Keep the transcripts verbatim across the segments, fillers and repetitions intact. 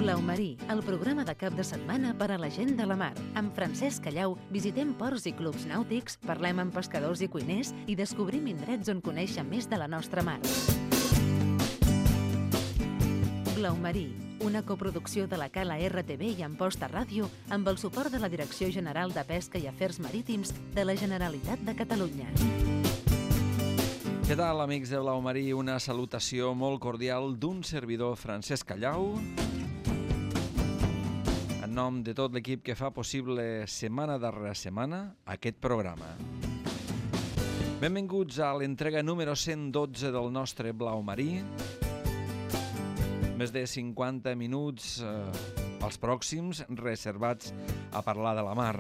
Blau Marí, el programa de cap de setmana per a la gent de la mar. Amb Francesc Callau visitem ports i clubs nàutics, parlem amb pescadors i cuiners i descobrim indrets on conèixer més de la nostra mar. Blau Marí, una coproducció de la Cala R T V i Amposta Ràdio amb el suport de la Direcció General de Pesca i Afers Marítims de la Generalitat de Catalunya. Què tal, amics de Blau Marí? Una salutació molt cordial d'un servidor, Francesc Callau, en nom de tot l'equip que fa possible setmana darrere setmana aquest programa. Benvinguts a l'entrega número cent dotze del nostre Blau Marí. Més de cinquanta minuts eh, els pròxims reservats a parlar de la mar.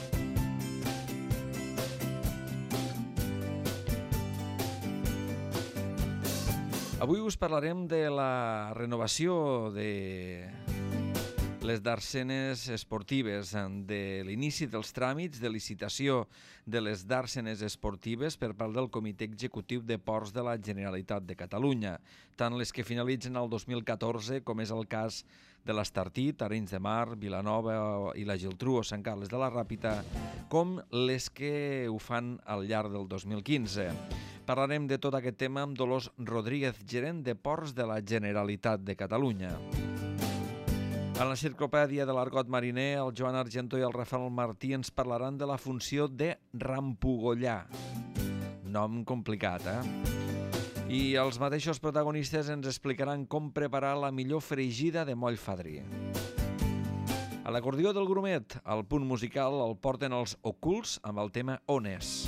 Avui us parlarem de la renovació de les dàrsenes esportives, de l'inici dels tràmits de licitació de les dàrsenes esportives per part del Comitè Executiu de Ports de la Generalitat de Catalunya, tant les que finalitzen el dos mil catorze, com és el cas de l'Estartit, Arenys de Mar, Vilanova i la Geltrú o Sant Carles de la Ràpita, com les que ho fan al llarg del dos mil quinze. Parlarem de tot aquest tema amb Dolors Rodríguez, gerent de Ports de la Generalitat de Catalunya. En l'enciclopèdia de l'argot mariner, el Joan Argento i el Rafael Martí ens parlaran de la funció de rampugollar. Nom complicat, eh? I els mateixos protagonistes ens explicaran com preparar la millor fregida de moll fadrí. A l'acordió del grumet, el punt musical el porten els Ocults amb el tema Ones.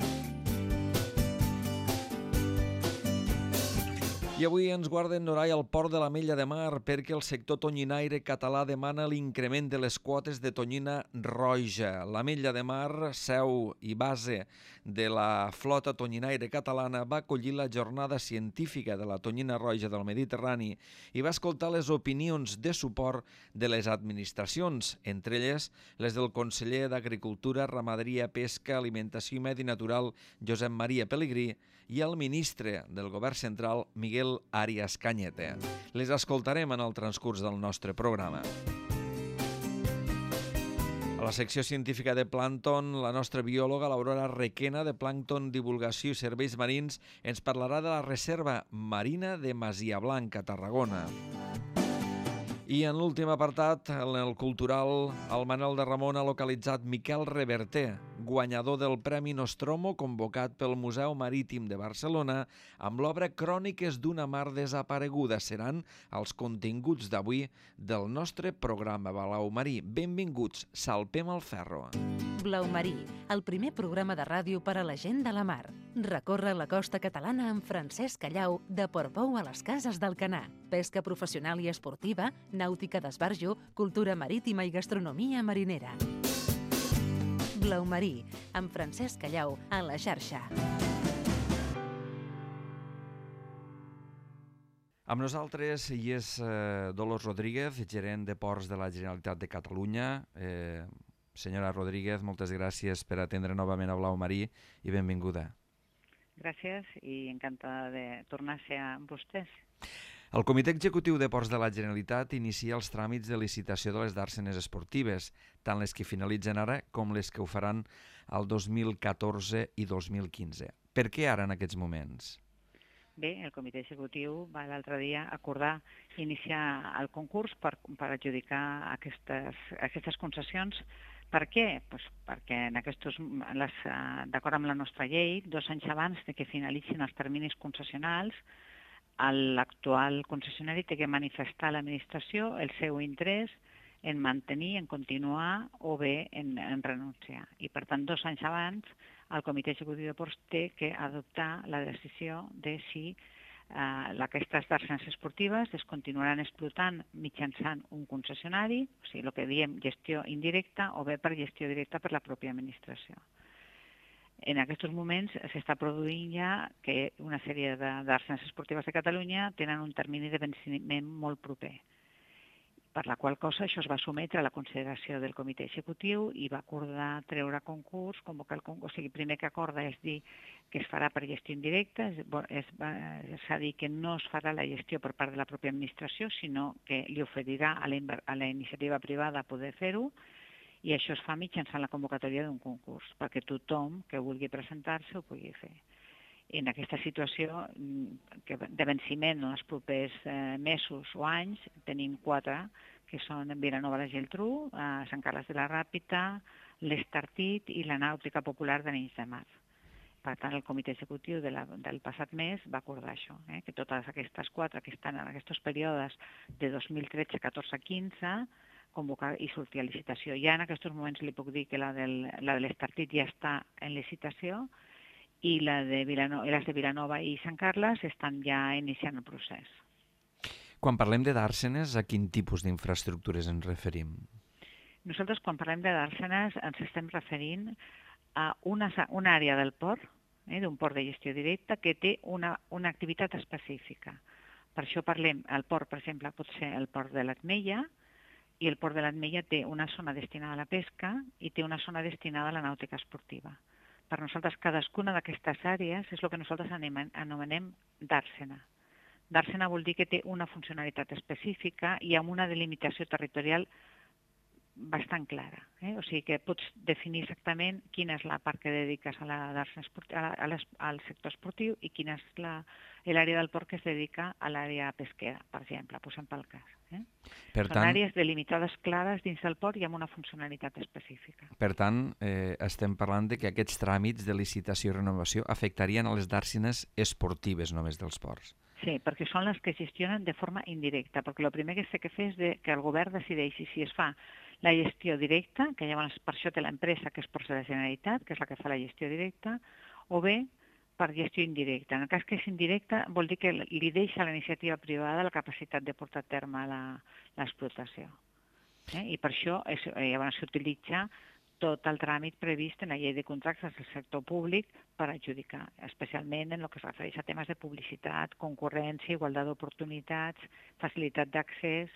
I avui ens guarden Norai al port de l'Ametlla de Mar perquè el sector tonyinaire català demana l'increment de les quotes de tonyina roja. L'Ametlla de Mar, seu i base de la flota tonyinaire catalana, va acollir la jornada científica de la tonyina roja del Mediterrani i va escoltar les opinions de suport de les administracions, entre elles les del conseller d'Agricultura, Ramaderia, Pesca, Alimentació i Medi Natural, Josep Maria Pelegrí, i el ministre del Govern Central, Miguel Arias Cañete. Les escoltarem en el transcurs del nostre programa. A la secció científica de plàncton, la nostra biòloga, l'Aurora Requena, de Plàncton, Divulgació i Serveis Marins, ens parlarà de la Reserva Marina de Masia Blanca, Tarragona. I en l'últim apartat, en el cultural, el Manel de Ramon ha localitzat Miquel Reverter, guanyador del Premi Nostromo convocat pel Museu Marítim de Barcelona amb l'obra Cròniques d'una mar desapareguda. Seran els continguts d'avui del nostre programa Blau Marí. Benvinguts, salpem el ferro. Blau Marí, el primer programa de ràdio per a la gent de la mar. Recorre la costa catalana amb Francesc Callau, de Portbou a les Cases d'Alcanar. Pesca professional i esportiva, nàutica d'esbarjo, cultura marítima i gastronomia marinera. Blau Marí, amb Francesc Callau, a la xarxa. Amb nosaltres hi és eh, Dolors Rodríguez, gerent de Ports de la Generalitat de Catalunya. Eh, senyora Rodríguez, moltes gràcies per atendre novament a Blau Marí i benvinguda. Gràcies i encantada de tornar a ser amb vostès. El Comitè Executiu de Ports de la Generalitat inicia els tràmits de licitació de les dàrsenes esportives, tant les que finalitzen ara com les que ho faran el dos mil catorze i dos mil quinze. Per què ara en aquests moments? Bé, el Comitè Executiu va l'altre dia acordar iniciar el concurs per, per adjudicar aquestes, aquestes concessions. Per què? Pues perquè en aquests, les, d'acord amb la nostra llei, dos anys abans de que finalitzin els terminis concessionals, l'actual concessionari té que manifestar a l'administració el seu interès en mantenir, en continuar o bé en, en renunciar. I per tant, dos anys abans, el Comitè Executiu de Ports té que adoptar la decisió de si eh, aquestes dàrsenes esportives es continuaran explotant mitjançant un concessionari, o sigui, el que diem gestió indirecta, o bé per gestió directa per la pròpia administració. En aquests moments s'està produint ja que una sèrie de dàrsenes esportives de Catalunya tenen un termini de venciment molt proper. per la qual cosa això es va sometre a la consideració del comitè executiu i va acordar treure concurs, convocar el concurs. O sigui, primer que acorda és dir que es farà per gestió indirecta, s'ha dit que no es farà la gestió per part de la pròpia administració, sinó que li oferirà a la, a la iniciativa privada poder fer-ho, i això es fa mitjançant la convocatòria d'un concurs, perquè tothom que vulgui presentar-se ho pugui fer. En aquesta situació de venciment en els propers mesos o anys tenim quatre, que són Vilanova i la Geltrú, Sant Carles de la Ràpita, l'Estartit i la Nàutica Popular d'Arenys de Mar. Per tant, el comitè executiu de la, del passat mes va acordar això, eh? que totes aquestes quatre que estan en aquests períodes de dos mil tretze, catorze, quinze, convocar i sortir a licitació. Ja en aquests moments li puc dir que la, del, la de l'Estartit ja està en licitació, i la de Vilanova, les de Vilanova i Sant Carles estan ja iniciant el procés. Quan parlem de dàrsenes, a quin tipus d'infraestructures ens referim? Nosaltres, quan parlem de dàrsenes, ens estem referint a una, una àrea del port, eh, d'un port de gestió directa, que té una, una activitat específica. Per això parlem, el port, per exemple, pot ser el port de l'Atmella, i el port de l'Atmella té una zona destinada a la pesca i té una zona destinada a la nàutica esportiva. Per nosaltres, cadascuna d'aquestes àrees és el que nosaltres anomenem dàrsena. Dàrsena vol dir que té una funcionalitat específica i amb una delimitació territorial bastant clara. Eh? O sigui que pots definir exactament quina és la part que dediques a la dàrsena esportiva, a la, al sector esportiu i quina és l'àrea del port que es dedica a l'àrea pesquera, per exemple, posem pel cas. Eh? Per Són tant, àrees delimitades clares dins del port i amb una funcionalitat específica. Per tant, eh, estem parlant de que aquests tràmits de licitació i renovació afectarien a les dàrsenes esportives només dels ports. Sí, perquè són les que gestionen de forma indirecta, perquè el primer que s'ha de fer és de, que el govern decideixi si es fa la gestió directa, que llavors per això té l'empresa que és Ports de la Generalitat, que és la que fa la gestió directa, o bé per gestió indirecta. En el cas que és indirecta vol dir que li deixa a la iniciativa privada la capacitat de portar a terme l'explotació. Eh? I per això és, llavors s'utilitza tot el tràmit previst en la llei de contractes del sector públic per adjudicar, especialment en el que es refereix a temes de publicitat, concurrència, igualtat d'oportunitats, facilitat d'accés.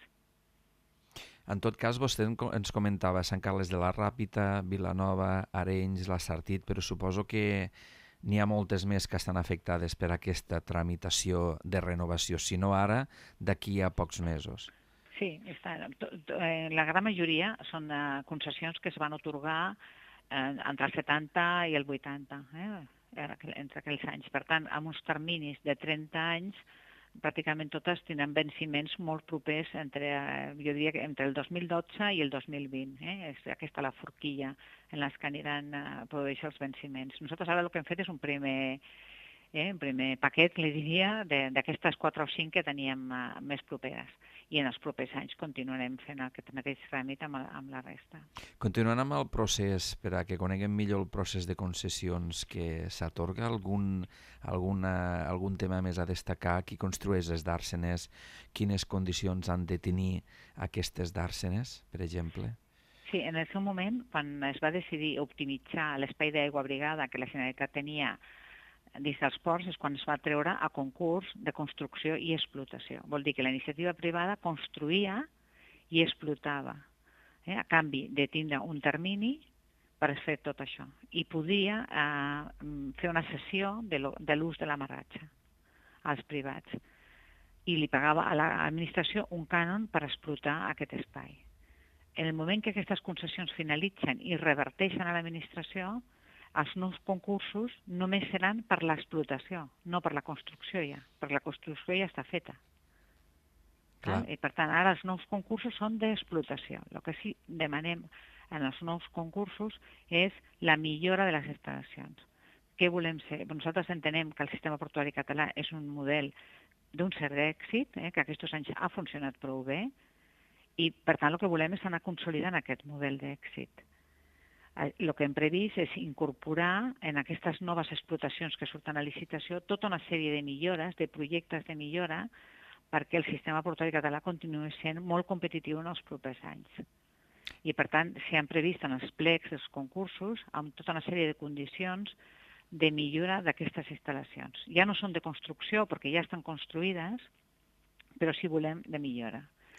En tot cas, vostè ens comentava Sant Carles de la Ràpita, Vilanova, Arenys, l'Estartit, però suposo que n'hi ha moltes més que estan afectades per aquesta tramitació de renovació, si no ara, d'aquí a pocs mesos. Sí, està, la gran majoria són concessions que es van atorgar entre el setanta i el vuitanta, eh? entre aquells anys. Per tant, amb uns terminis de trenta anys, pràcticament totes tindran venciments molt propers entre, jo diria que entre el dos mil dotze i el dos mil vint. Eh? És aquesta la forquilla en les que aniran a produir els venciments. Nosaltres ara el que hem fet és un primer, eh, un primer paquet, li diria, d'aquestes quatre o cinc que teníem uh, més properes. I en els propers anys continuarem fent aquest mateix tràmit amb, amb la resta. Continuant amb el procés, per a que coneguem millor el procés de concessions que s'atorga, algun, alguna, algun tema més a destacar? Qui construeix les dàrsenes? Quines condicions han de tenir aquestes dàrsenes, per exemple? Sí, en el seu moment, quan es va decidir optimitzar l'espai d'aigua brigada que la Generalitat tenia dins dels ports, és quan es va treure a concurs de construcció i explotació. Vol dir que la iniciativa privada construïa i explotava, eh, a canvi de tindre un termini per fer tot això. I podia eh, fer una cessió de l'ús de l'amarratge als privats. I li pagava a l'administració un cànon per explotar aquest espai. En el moment que aquestes concessions finalitzen i reverteixen a l'administració, els nous concursos només seran per l'explotació, no per la construcció ja, perquè la construcció ja està feta. Clar. I per tant, ara els nous concursos són d'explotació. El que sí demanem en els nous concursos és la millora de les instal·lacions. Què volem ser? Nosaltres entenem que el sistema portuari català és un model d'un cert èxit, eh, que aquests anys ha funcionat prou bé, i per tant el que volem és anar consolidant aquest model d'èxit. El que hem previst és incorporar en aquestes noves explotacions que surten a licitació tota una sèrie de millores, de projectes de millora, perquè el sistema portuari català continuï sent molt competitiu en els propers anys. I, per tant, s'hi han previst en els plecs dels concursos amb tota una sèrie de condicions de millora d'aquestes instal·lacions. Ja no són de construcció, perquè ja estan construïdes, però sí volem de millora.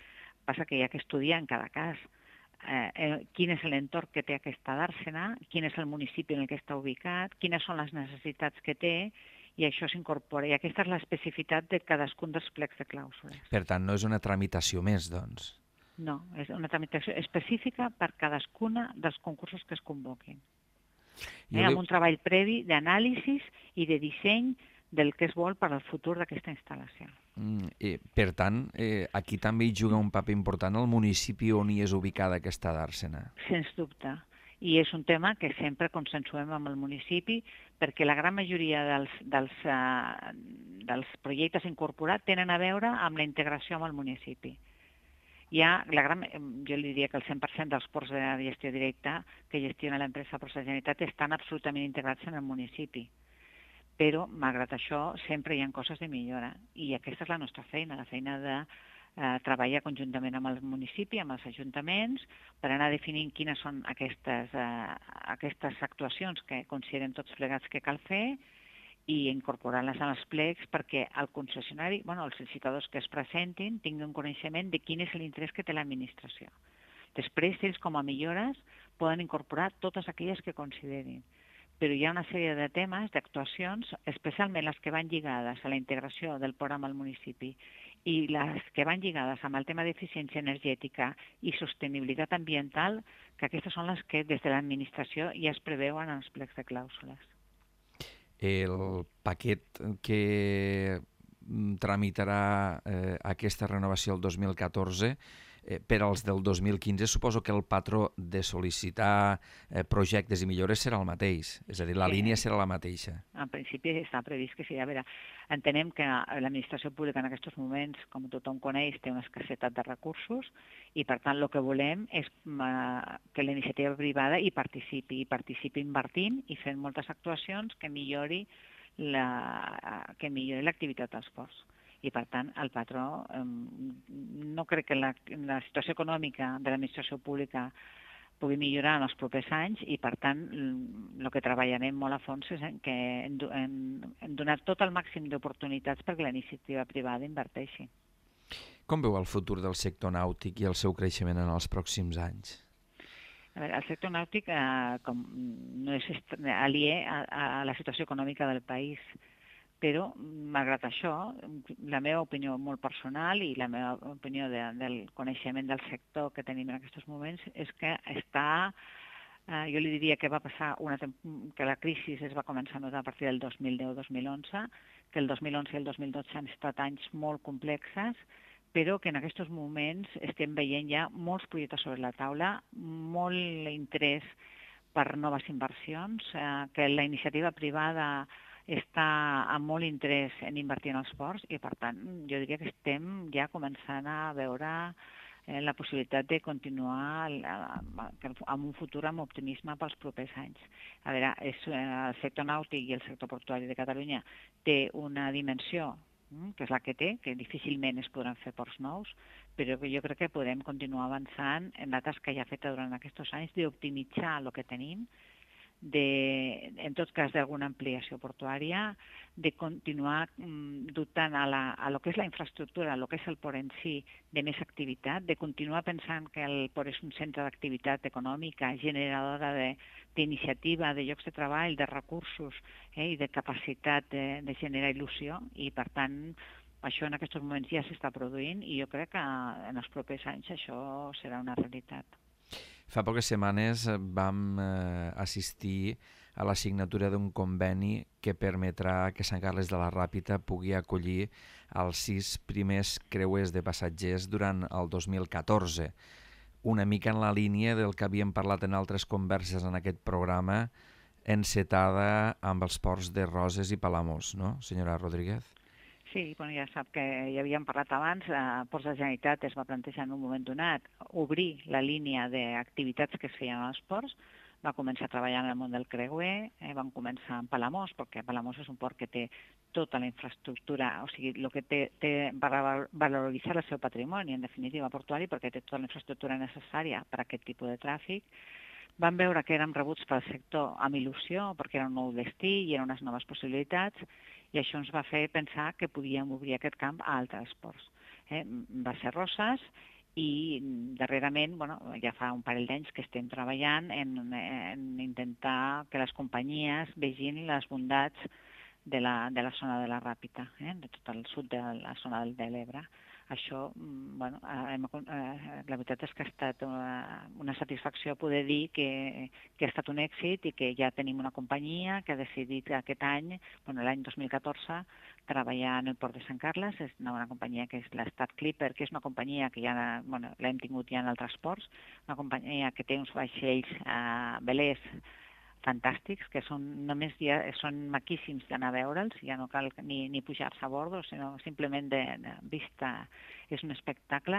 Passa que hi ha que estudiar en cada cas eh, eh, quin és l'entorn que té aquesta dàrsena, quin és el municipi en el que està ubicat, quines són les necessitats que té, i això s'incorpora. I aquesta és l'especificitat de cadascun dels plecs de clàusules. Per tant, no és una tramitació més, doncs? No, és una tramitació específica per cadascuna dels concursos que es convoquin. Eh, amb un treball previ d'anàlisi i de disseny del que es vol per al futur d'aquesta instal·lació. Mm, eh, per tant, eh, aquí també hi juga un paper important el municipi on hi és ubicada aquesta dàrsena. Sens dubte. I és un tema que sempre consensuem amb el municipi perquè la gran majoria dels, dels, uh, dels projectes incorporats tenen a veure amb la integració amb el municipi. Hi ha, la gran, jo li diria que el cent per cent dels ports de gestió directa que gestiona l'empresa Ports de la Generalitat estan absolutament integrats en el municipi. Però, malgrat això, sempre hi ha coses de millora. I aquesta és la nostra feina, la feina de eh, treballar conjuntament amb el municipi, amb els ajuntaments, per anar definint quines són aquestes, eh, aquestes actuacions que considerem tots plegats que cal fer i incorporar-les en els plecs perquè el concessionari, bueno, els licitadors que es presentin tinguin coneixement de quin és l'interès que té l'administració. Després, ells com a millores poden incorporar totes aquelles que considerin. Però hi ha una sèrie de temes, d'actuacions, especialment les que van lligades a la integració del port amb el municipi i les que van lligades amb el tema d'eficiència energètica i sostenibilitat ambiental, que aquestes són les que des de l'administració ja es preveuen en els plecs de clàusules. El paquet que tramitarà eh, aquesta renovació el dos mil catorze, eh, per als del dos mil quinze, suposo que el patró de sol·licitar eh, projectes i millores serà el mateix, és a dir, la sí. línia serà la mateixa. En principi està previst que sí. A veure, entenem que l'administració pública en aquests moments, com tothom coneix, té una escassetat de recursos i, per tant, el que volem és uh, que la iniciativa privada hi participi, i participi invertint i fent moltes actuacions que millori la, que millori l'activitat dels ports. I, per tant, el patró, eh, no crec que la, la situació econòmica de l'administració pública pugui millorar en els propers anys i, per tant, el que treballarem molt a fons és en que hem, hem, hem donat tot el màxim d'oportunitats perquè la iniciativa privada inverteixi. Com veu el futur del sector nàutic i el seu creixement en els pròxims anys? A veure, el sector nàutic eh, com, no és aliè a, a la situació econòmica del país, però, malgrat això, la meva opinió molt personal i la meva opinió de, del coneixement del sector que tenim en aquests moments és que està, eh, jo li diria que va passar una que la crisi es va començar a notar a partir del dos mil deu dos mil onze, que el dos mil onze i el dos mil dotze han estat anys molt complexes, però que en aquests moments estem veient ja molts projectes sobre la taula, molt interès per noves inversions, eh, que la iniciativa privada està amb molt interès en invertir en els ports i, per tant, jo diria que estem ja començant a veure eh, la possibilitat de continuar amb un futur amb optimisme pels propers anys. A veure, és, eh, el sector nàutic i el sector portuari de Catalunya té una dimensió que és la que té, que difícilment es podran fer ports nous, però jo crec que podem continuar avançant en la tasca ja feta durant aquests anys d'optimitzar el que tenim, de, en tot cas d'alguna ampliació portuària, de continuar mm, dotant a, la, a lo que és la infraestructura, a lo que és el port en si, de més activitat, de continuar pensant que el port és un centre d'activitat econòmica, generadora d'iniciativa, de, de llocs de treball, de recursos eh, i de capacitat de, de generar il·lusió, i per tant això en aquests moments ja s'està produint i jo crec que en els propers anys això serà una realitat. Fa poques setmanes vam eh, assistir a la signatura d'un conveni que permetrà que Sant Carles de la Ràpita pugui acollir els sis primers creuers de passatgers durant el dos mil catorze. Una mica en la línia del que havíem parlat en altres converses en aquest programa, encetada amb els ports de Roses i Palamós, no, senyora Rodríguez? Sí, bueno, ja sap que ja havíem parlat abans, eh, Ports de la Generalitat es va plantejar en un moment donat obrir la línia d'activitats que es feien als ports, va començar a treballar en el món del creuer, eh, van començar en Palamós, perquè Palamós és un port que té tota la infraestructura, o sigui, el que té, té va valoritzar el seu patrimoni, en definitiva portuari, perquè té tota la infraestructura necessària per a aquest tipus de tràfic. Van veure que érem rebuts pel sector amb il·lusió, perquè era un nou destí i eren unes noves possibilitats, i això ens va fer pensar que podíem obrir aquest camp a altres ports. Eh? Va ser Roses i darrerament, bueno, ja fa un parell d'anys que estem treballant en, en intentar que les companyies vegin les bondats de la, de la zona de la Ràpita, eh? De tot el sud de la zona del, de l'Ebre. Això, bueno, hem, eh, la veritat és que ha estat una, una satisfacció poder dir que, que ha estat un èxit i que ja tenim una companyia que ha decidit aquest any, bueno, l'any dos mil catorze, treballar en el port de Sant Carles. És una, una companyia que és l'Estat Clipper, que és una companyia que ja, bueno, l'hem tingut ja en altres ports, una companyia que té uns vaixells eh, velers fantàstics, que són només ja, són maquíssims d'anar a veure'ls, ja no cal ni, ni pujar-se a bordo, sinó simplement de, de vista és un espectacle,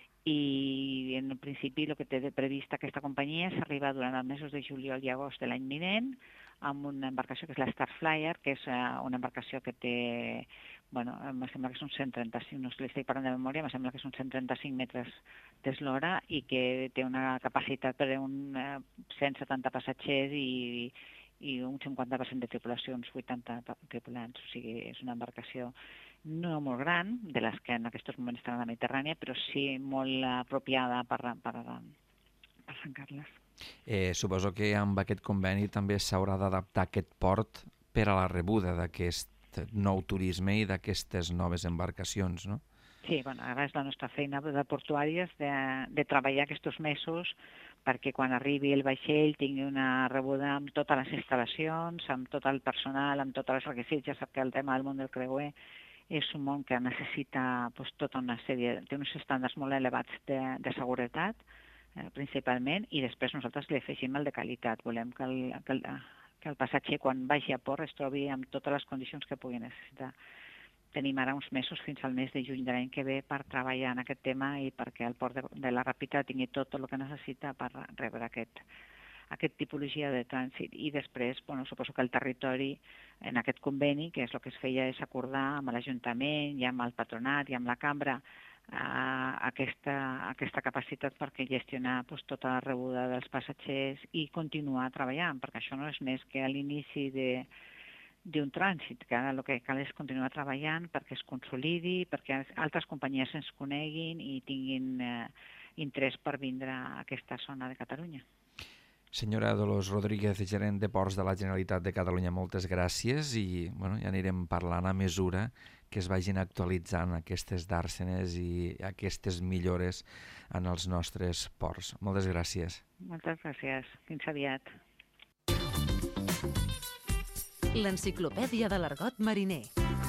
i en principi el que té previst aquesta companyia és arribar durant els mesos de juliol i agost de l'any vinent amb una embarcació que és la Starflyer, que és una embarcació que té, bueno, em sembla que són cent trenta-cinc, no li estic parlant de memòria, em sembla que són cent trenta-cinc metres d'eslora i que té una capacitat per a un cent setanta passatgers i, i un cinquanta per cent de tripulació, uns vuitanta tripulants. O sigui, és una embarcació no molt gran, de les que en aquests moments estan a la Mediterrània, però sí molt apropiada per, per, per Sant Carles. Eh, suposo que amb aquest conveni també s'haurà d'adaptar aquest port per a la rebuda d'aquest nou turisme i d'aquestes noves embarcacions, no? Sí, bueno, ara és la nostra feina de portuàries de, de treballar aquests mesos perquè quan arribi el vaixell tingui una rebuda amb totes les instal·lacions, amb tot el personal, amb tots els requisits. Ja sap que el tema del món del creuer és un món que necessita pues, tota una sèrie, té uns estàndards molt elevats de, de seguretat, eh, principalment, i després nosaltres li afegim el de qualitat. Volem que el, que el, que el passatger, quan vagi a port, es trobi amb totes les condicions que pugui necessitar. Tenim ara uns mesos fins al mes de juny de l'any que ve per treballar en aquest tema i perquè el port de, de la Ràpita tingui tot el que necessita per rebre aquest, aquest tipologia de trànsit. I després, bueno, suposo que el territori, en aquest conveni, que és el que es feia és acordar amb l'Ajuntament i amb el Patronat i amb la Cambra eh, aquesta, aquesta capacitat perquè gestionar pues, tota la rebuda dels passatgers i continuar treballant, perquè això no és més que a l'inici de d'un trànsit, que ara el que cal és continuar treballant perquè es consolidi, perquè altres companyies ens coneguin i tinguin eh, interès per vindre a aquesta zona de Catalunya. Senyora Dolors Rodríguez, gerent de Ports de la Generalitat de Catalunya, moltes gràcies i bueno, ja anirem parlant a mesura que es vagin actualitzant aquestes dàrsenes i aquestes millores en els nostres ports. Moltes gràcies. Moltes gràcies. Fins aviat. L'Enciclopèdia de l'Argot Mariner.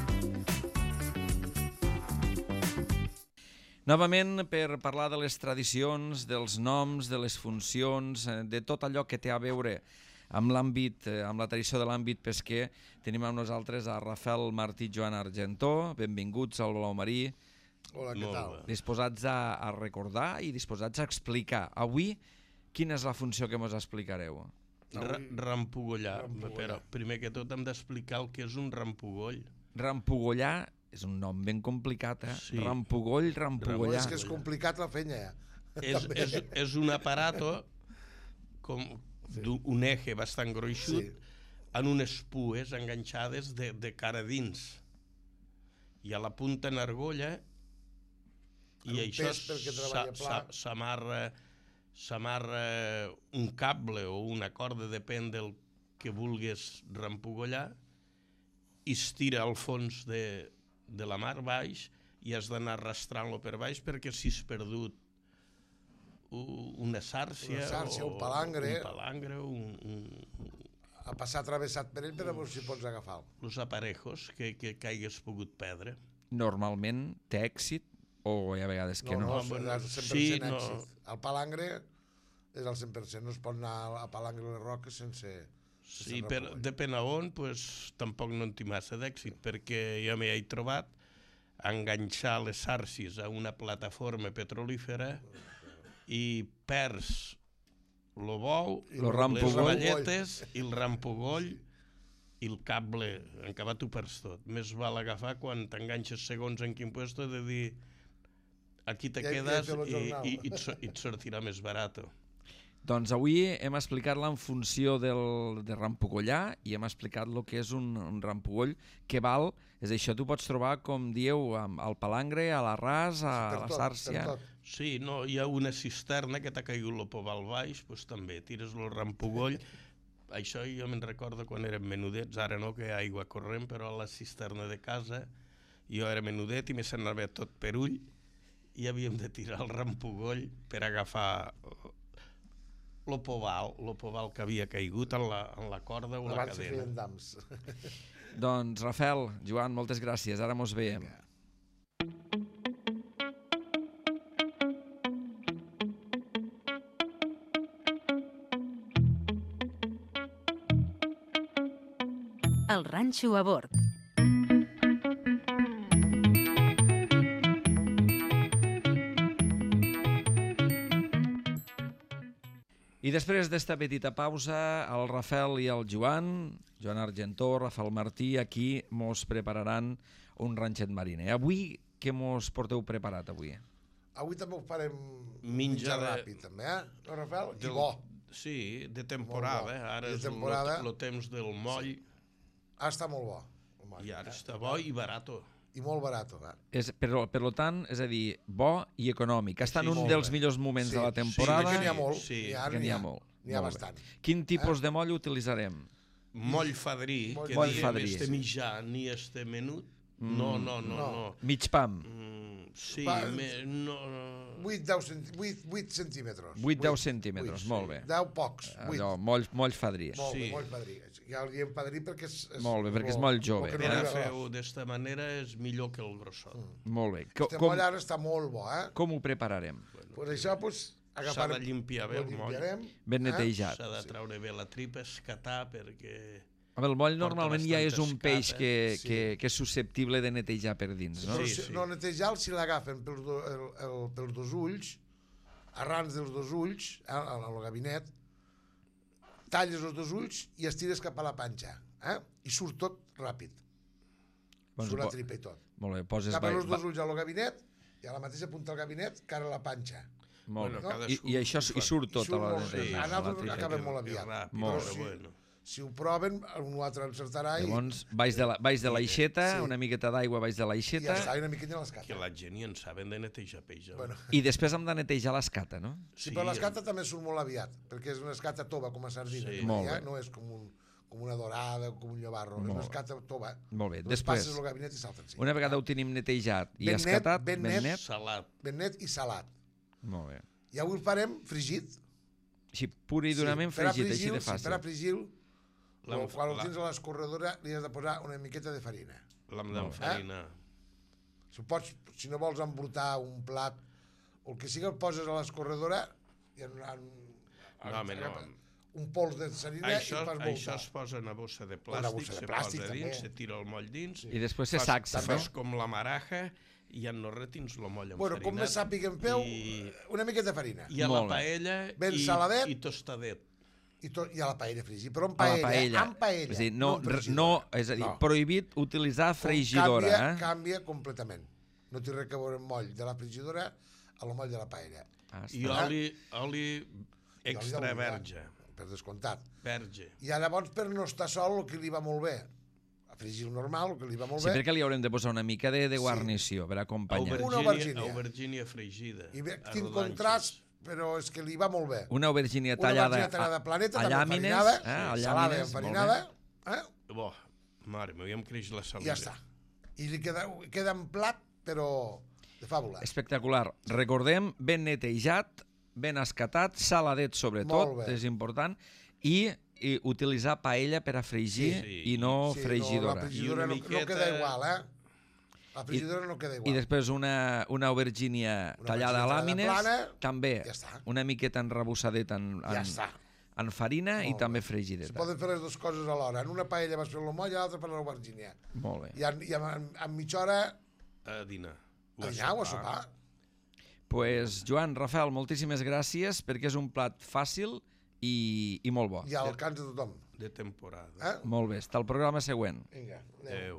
Novament, per parlar de les tradicions, dels noms, de les funcions, de tot allò que té a veure amb l'àmbit, amb la tradició de l'àmbit pesquer, tenim amb nosaltres a Rafael Martí Joan Argentó. Benvinguts al Blau Marí. Hola, què tal? Disposats a, a recordar i disposats a explicar. Avui, quina és la funció que ens explicareu? Rampugollar, però primer que tot hem d'explicar el que és un rampugoll. Rampugollar és un nom ben complicat, eh? Sí. Rampugoll, rampugollar. És que és complicat la feina, ja. És, és, és un aparato com sí. d'un eje bastant gruixut sí. en unes pues enganxades de, de cara dins. I a la punta en argolla i això s'amarra s'amarra un cable o una corda, depèn del que vulguis rampugollar, i es tira al fons de, de la mar baix i has d'anar arrastrant-lo per baix perquè si has perdut una sàrcia, una sàrcia o un palangre, un palangre un, un, a passar travessat per ell per a veure si pots agafar-lo. Els aparejos que, que, que hagués pogut perdre. Normalment té èxit o hi ha vegades que no? No, no, no és el cent per cent sí, èxit. No. El palangre és el cent per cent, no es pot anar a palangre les roques sense... sense sí, però depèn a on, pues, tampoc no en té massa d'èxit, perquè jo m'hi he trobat enganxar les sàrcies a una plataforma petrolífera i perds el bou, les balletes i el rampugoll i el cable, en acabat ho perds tot. Més val agafar quan t'enganxes segons en quin puesto de dir aquí te quedes i, i, i et sortirà més barat. Doncs avui hem explicat la en funció del, de rampugollar i hem explicat el que és un, un rampugoll que val, és això, tu pots trobar, com dieu, al palangre, a l'arràs, a Per la tot, sàrcia... per tot. Sí, no, hi ha una cisterna que t'ha caigut el poval baix, doncs també, tires el rampugoll. Això jo me'n recordo quan érem menudets, ara no, que hi ha aigua corrent, però a la cisterna de casa jo era menudet i me se'n anava tot per ull i havíem de tirar el rampugoll per agafar el poval, el poval que havia caigut en la, en la corda o la Abans se cadena. feien dams. Doncs, Rafael, Joan, moltes gràcies. Ara mos veiem. El ranxo a bord. I després d'esta petita pausa, el Rafael i el Joan, Joan Argentó, Rafael Martí, aquí mos prepararan un ranxet mariner. Avui, què mos porteu preparat avui? Avui també ho farem Menjar menjar de- ràpid, també, eh? No, Rafael? I Del- bo. Sí, de temporada, Molt bo. eh? Ara De és temporada. el temps del moll Ah, està molt bo. Home, i ara eh? està bo i barato. I molt barat, eh? És, per, per lo tant, és a dir, bo i econòmic. Està en Sí, un molt dels bé. millors moments Sí, de la sí, temporada. que n'hi ha molt. Sí, N'hi ha, que n'hi n'hi ha ha molt. N'hi ha Molt bé. bastant. Quin tipus de moll utilitzarem? Moll fadrí, Moll que Moll diem fadrí, este sí. mitjà ni este menut. No, no, no, No. no. Mig pam. Mm, sí, Va, me, no... vuit deu centímetres. vuit deu centímetres, vuit, molt bé. deu pocs, vuit. Allò, moll, moll fadrí. Molt bé, Sí. molt padrí. Ja el diem padrí perquè és... és Molt bé, perquè és bo- molt jove. bo que Per no a arriba fer-ho gros. d'esta manera és millor que el grossot. Molt bé. Co- Este Com, moll ara està molt bo, eh? com ho prepararem? Pues això, pues, S'ha agafarem... de limpiar bé ho el moll. limpiarem, Ben eh? netejat. S'ha de treure bé la tripa, escatar, perquè... A veure, el moll Porta normalment ja és un bastanta peix escata. que, Sí. que, que és susceptible de netejar per dins, no? Però Sí, si, sí. no netejar-lo, si l'agafen pels, do, el, el, pels dos ulls, arrans dels dos ulls, eh, al, al gabinet, talles els dos ulls i estires cap a la panxa, eh? I surt tot ràpid. Doncs Surt la po- tripa i tot. Molt bé, poses... Cap ba- els dos ba- ulls al gabinet i a la mateixa punta del gabinet, cara a la panxa. Molt Bueno, bé. cadascú I, I això ho i fa. surt tot I surt a la molt bé. neteja. A a la nosaltres tripa. acabem molt aviat. Ràpid, Molt però bé. bueno. Si ho proven, un altre encertarà i, Llavors, baix de la, baix de l'aixeta, Sí. una miqueta d'aigua baix de i ja l'aixeta, està, i una miqueta a l'escata. Que la gent hi en saben de netejar peix. eh? Bueno, i després hem de netejar l'escata, no? sí, però l'escata també surt molt aviat, perquè és una escata tova, com a sardina. Sí. que Molt ja bé. no és com, un, com una dorada o com un llobarro, és Molt una bé. escata tova. Molt bé. Les Després, passes al gabinet i salten. Sí. una vegada ho tenim netejat i Ben net, escatat, ben ben net. net, Salat. Ben net i salat. molt bé. I avui el farem fregit. Així, pur i durament per a fregit, així de fregir-lo, sí, fàcil. per a fregir-lo, La- o quan el la- tens a l'escorredora li has de posar una miqueta de farina. L'hem Eh? d'enfarinar. Si, pots, si no vols embrutar un plat, o el que sigui el poses a l'escorredora i en, en, No, home, no. un pols de farina Això, i fas això voltar. es posa en una bossa de Una plàstic, bossa de se plàstic, posa també. dins, se tira el moll dins, I després se fas- saxa, no? fas com la maraja i ja no retins el moll Bueno, com més sàpiguem feu, I, una miqueta de farina. i a Molt la bé. paella Ben i, saladet. i tostadet. I, tot, i a la paella fregir. Però en A paella, la paella. en paella. És a dir, no, en re- fregidora. no, és a dir, No. prohibit utilitzar fregidora, canvia, eh? Canvia completament. No té res a veure amb moll de la fregidora a el moll de la paella. Ah, I està. oli, oli extra d'oliva, verge. Per descomptat. Verge. I llavors, per no estar sol, el que li va molt bé, a fregir normal, el que li va molt Sí, bé, perquè li haurem de posar una mica de, de guarnició per acompanyar. Una Aubergínia, aubergínia. aubergínia fregida. i bé, a tinc rodanxes. contrast, però és que li va molt bé. Una aubergínia Una tallada, aubergínia tallada a, planeta, a també llàmines, enfarinada, eh, a salada i llàmines, enfarinada, eh? Bo, mare meva, ja em creix la i saliva. ja està. I li queda, queda en plat, però de fàbula. espectacular. Recordem, ben netejat, ben escatat, saladet sobretot, Molt bé. és important, i, i utilitzar paella per a fregir Sí, sí. i no Sí, fregidora. No, la fregidora I una no, no miqueta- queda igual, eh? La fregidora no queda igual. I després una, una aubergínia Una tallada a aubergínia làmines, tallada plana, també ja està. una miqueta enrebossadeta en, Ja en, està. en farina i Molt també bé. Es fregideta. poden fer les dues coses alhora. En una paella vas fer el moll i a l'altra per l'aubergínia. Molt bé. I, en, i en, en mitja hora A dinar. a dinar o a sopar. Pues, Joan, Rafael, moltíssimes gràcies perquè és un plat fàcil i, i molt bo. I al cans de tothom. De temporada. Eh? Molt bé, està el programa següent. Vinga, anem. Adéu.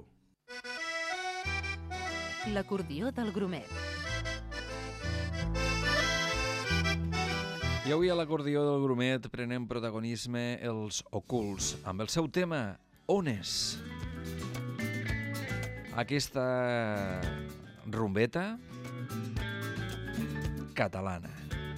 L'acordió del Grumet. I avui a l'acordió del Grumet prenen protagonisme els Ocults, amb el seu tema Ones. Aquesta rumbeta catalana.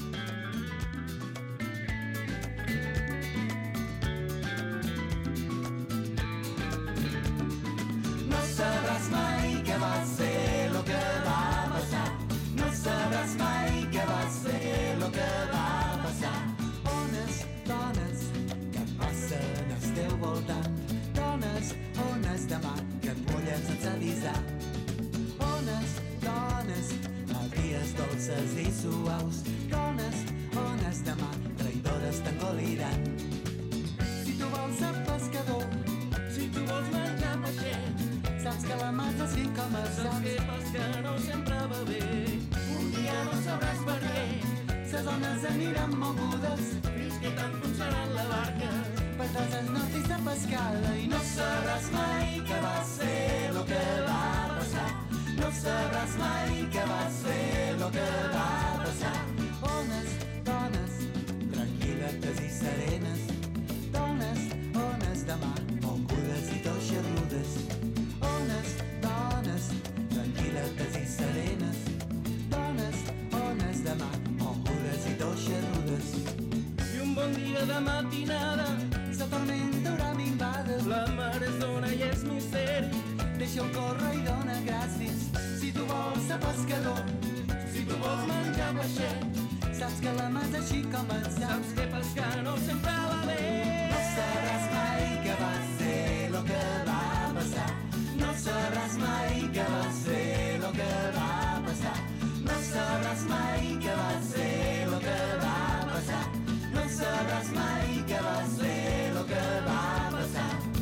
No sabrás mai què va ser lo que va passar. No sabràs mai què va ser lo que va passar. Ones, dones, que passen al teu voltant. Dones, ones de mar, que et mullen sense avisar. Ones, dones, alegries dolces i suaus. Dones, ones de mar, traïdores t'engoliran. Si tu vols ser pescador, si tu vols menjar peixet, saps que la mata sí com a saps. Saps que pescar no sempre va bé. Un dia no sabràs per què. Ses ones aniran mogudes fins que t'enfonsaran la barca. Per tots els nordis de pescada. I no sabràs mai què va ser lo que va passar. No sabràs mai què va ser lo que va passar. Ones, dones, tranquil·letes i serenes. Dones, ones de mar, mogudes i toixerrudes. Ones, dones, tranquil·letes i serenes. Dones, ones de mar, mogudes i toixerrudes. I un bon dia de matinada, la tormenta haurà minvada. La mar es dona i és misteri, deixa-ho córrer i dona gràcies. Si tu vols ser pescador, si tu vols menjar peixet, saps que la mà és així com et saps. Saps que pescar no sempre va bé. No sabràs mai què va ser lo que va passar. No sabràs mai què va ser lo que va passar. No sabràs mai què va ser lo que va passar. No sabràs mai què va ser lo que va passar.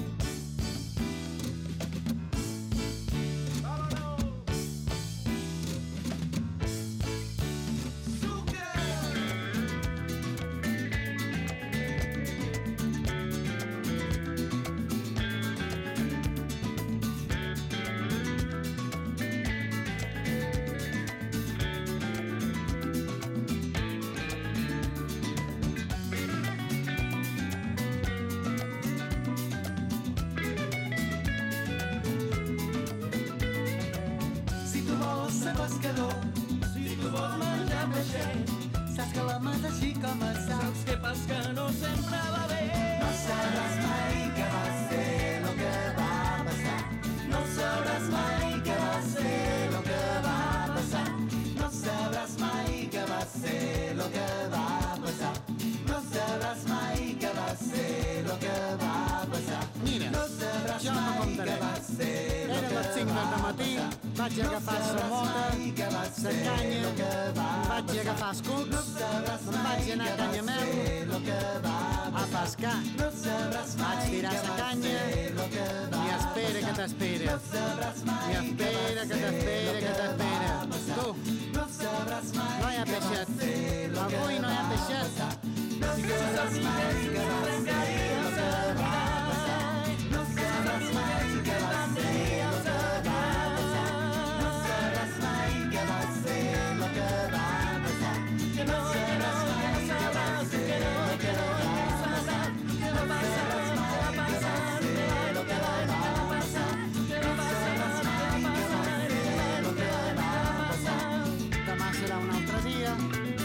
Pescador, si tu vols menjar peixet, saps que la mà és així com es saps. Saps que pescar no sempre va bé. No sabràs mai què va ser lo que va passar. No sabràs mai què va ser lo que va passar. No sabràs mai què va ser lo que va passar. No sabràs mai què va ser lo que va passar. Mira, no sabràs jo no comptaré. Eren les cinc del matí, vaig agafar la mota, la canya, em vaig agafar els cucs, me'n vaig anar a Canyamel a pescar. Vaig tirar la canya i espera que t'espera. I espera que t'espera, que t'espera. Tu, no hi ha peixet. Avui no hi ha peixet. No sabràs mai que va ser lo que va passar. No sabràs mai que va ser lo que va passar. No sabràs mai que va ser lo que va passar. Que no sabràs mai que va ser lo que va passar. Que no sabràs mai que va ser lo que va passar. Que no sabràs mai que va ser lo que va passar. Demà serà un altre dia.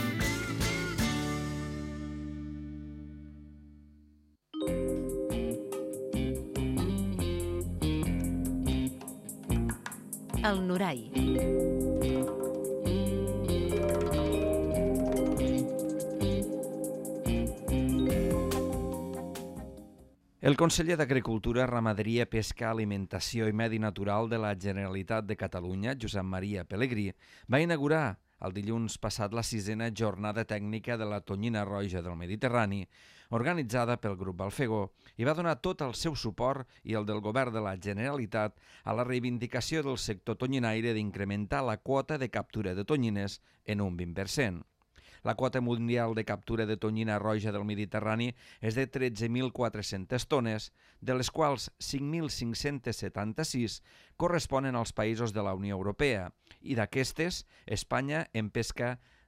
El Norai. El conseller d'Agricultura, Ramaderia, Pesca, Alimentació i Medi Natural de la Generalitat de Catalunya, Josep Maria Pelegrí, va inaugurar el dilluns passat la sisena jornada tècnica de la tonyina roja del Mediterrani, organitzada pel grup Balfegó, i va donar tot el seu suport i el del govern de la Generalitat a la reivindicació del sector tonyinaire d'incrementar la quota de captura de tonyines en un vint per cent. La quota mundial de captura de tonyina roja del Mediterrani és de tretze mil quatre-centes tones, de les quals cinc mil cinc-cents setanta-sis corresponen als països de la Unió Europea, i d'aquestes, Espanya en pesca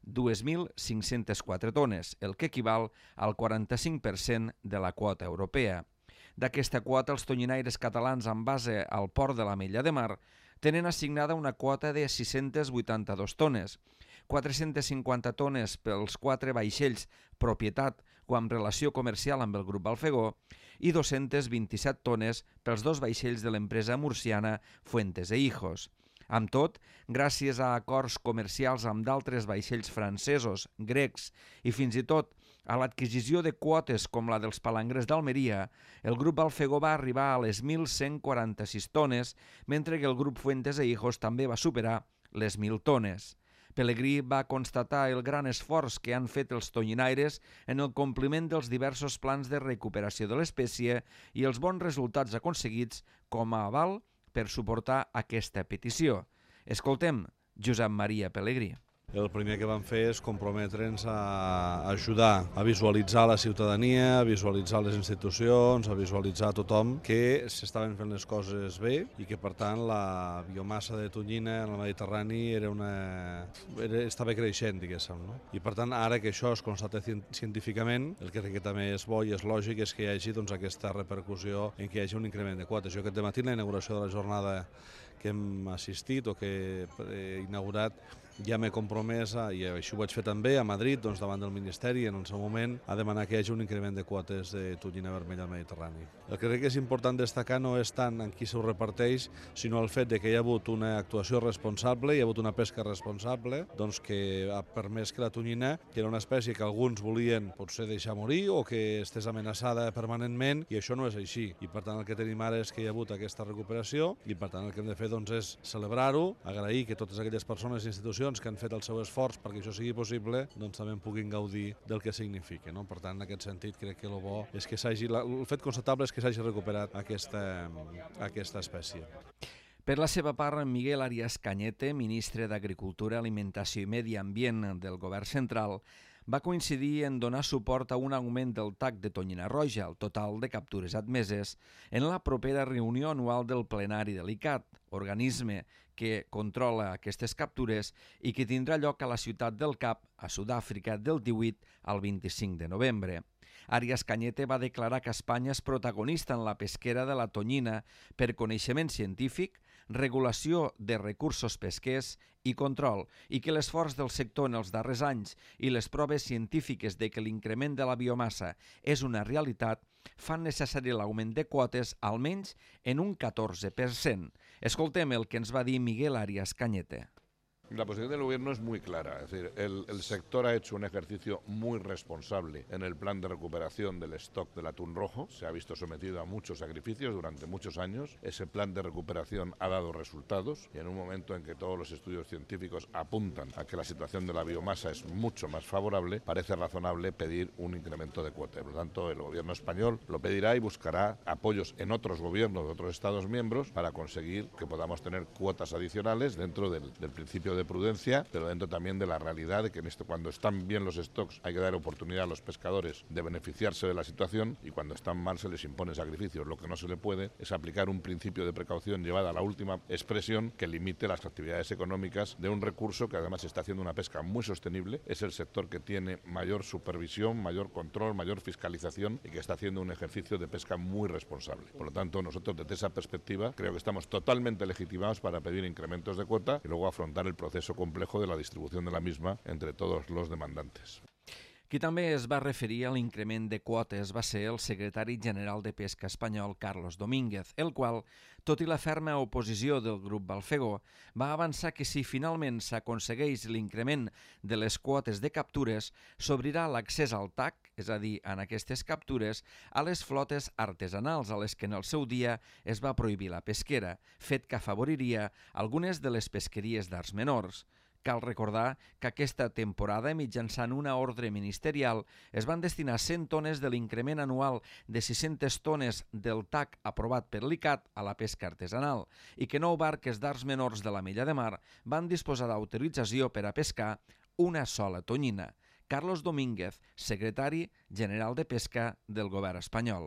dos mil cinc-centes quatre tones, el que equival al quaranta-cinc per cent de la quota europea. D'aquesta quota, els tonyinaires catalans amb base al port de l'Ametlla de Mar tenen assignada una quota de sis-centes vuitanta-dues tones, quatre-centes cinquanta tones pels quatre vaixells propietat o amb relació comercial amb el grup Balfegó i dos-centes vint-i-set tones pels dos vaixells de l'empresa murciana Fuentes e Hijos. Amb tot, gràcies a acords comercials amb d'altres vaixells francesos, grecs i fins i tot a l'adquisició de quotes com la dels palangres d'Almeria, el grup Balfegó va arribar a les mil cent quaranta-sis tones, mentre que el grup Fuentes e Hijos també va superar les mil tones. Pelegrí va constatar el gran esforç que han fet els tonyinaires en el compliment dels diversos plans de recuperació de l'espècie i els bons resultats aconseguits com a aval per suportar aquesta petició. Escoltem Josep Maria Pelegrí. El primer que vam fer és comprometre'ns a ajudar a visualitzar la ciutadania, a visualitzar les institucions, a visualitzar a tothom que s'estaven fent les coses bé i que, per tant, la biomassa de tonyina en el Mediterrani era una... era... estava creixent, diguéssim. No? I, per tant, ara que això es constata científicament, el que crec que també és bo i és lògic és que hi hagi doncs, aquesta repercussió en què hi hagi un increment de quotes. Jo aquest dematí, en la inauguració de la jornada que hem assistit o que he inaugurat, ja m'he compromès, a, i així ho vaig fer també a Madrid, doncs, davant del Ministeri en el seu moment, a demanar que hi hagi un increment de quotes de tonyina vermella al Mediterrani. El que crec que és important destacar no és tant en qui s'ho reparteix, sinó el fet de que hi ha hagut una actuació responsable, hi ha hagut una pesca responsable, doncs que ha permès que la tonyina, que era una espècie que alguns volien potser deixar morir o que estés amenaçada permanentment, i això no és així. I per tant el que tenim ara és que hi ha hagut aquesta recuperació i per tant el que hem de fer doncs, és celebrar-ho, agrair que totes aquelles persones i institucions que han fet el seu esforç perquè això sigui possible, doncs també en puguin gaudir del que significa. No? Per tant, en aquest sentit, crec que el bo és que s'hagi... El fet constatable és que s'hagi recuperat aquesta, aquesta espècie. Per la seva part, Miguel Arias Cañete, ministre d'Agricultura, Alimentació i Medi Ambient del Govern Central, va coincidir en donar suport a un augment del tac de tonyina roja, el total de captures admeses, en la propera reunió anual del plenari de l'I C A T, organisme que controla aquestes captures i que tindrà lloc a la ciutat del Cap, a Sud-àfrica, del divuit al vint-i-cinc de novembre. Arias Cañete va declarar que Espanya és protagonista en la pesquera de la tonyina per coneixement científic, regulació de recursos pesquers i control, i que l'esforç del sector en els darrers anys i les proves científiques de que l'increment de la biomassa és una realitat fan necessari l'augment de quotes almenys en un catorze per cent. Escoltem el que ens va dir Miguel Arias Cañete. La posición del Gobierno es muy clara, es decir, el, el sector ha hecho un ejercicio muy responsable en el plan de recuperación del stock del atún rojo, se ha visto sometido a muchos sacrificios durante muchos años, ese plan de recuperación ha dado resultados y en un momento en que todos los estudios científicos apuntan a que la situación de la biomasa es mucho más favorable, parece razonable pedir un incremento de cuota. Por lo tanto, el Gobierno español lo pedirá y buscará apoyos en otros gobiernos de otros Estados miembros para conseguir que podamos tener cuotas adicionales dentro del, del principio de prudencia, pero dentro también de la realidad de que en esto, cuando están bien los stocks hay que dar oportunidad a los pescadores de beneficiarse de la situación y cuando están mal se les impone sacrificios. Lo que no se le puede es aplicar un principio de precaución llevada a la última expresión que limite las actividades económicas de un recurso que además está haciendo una pesca muy sostenible. Es el sector que tiene mayor supervisión, mayor control, mayor fiscalización y que está haciendo un ejercicio de pesca muy responsable. Por lo tanto, nosotros desde esa perspectiva creo que estamos totalmente legitimados para pedir incrementos de cuota y luego afrontar el proceso complejo de la distribución de la misma entre todos los demandantes. Qui també es va referir a l'increment de quotes va ser el secretari general de Pesca espanyol, Carlos Domínguez, el qual, tot i la ferma oposició del grup Balfegó, va avançar que si finalment s'aconsegueix l'increment de les quotes de captures, s'obrirà l'accés al tac, és a dir, en aquestes captures, a les flotes artesanals a les que en el seu dia es va prohibir la pesquera, fet que afavoriria algunes de les pesqueries d'arts menors. Cal recordar que aquesta temporada, mitjançant una ordre ministerial, es van destinar cent tones de l'increment anual de sis-centes tones del tac aprovat per l'I C A T a la pesca artesanal i que nou barques d'arts menors de l'Ametlla de Mar van disposar d'autorització per a pescar una sola tonyina. Carlos Domínguez, secretari general de Pesca del Govern espanyol.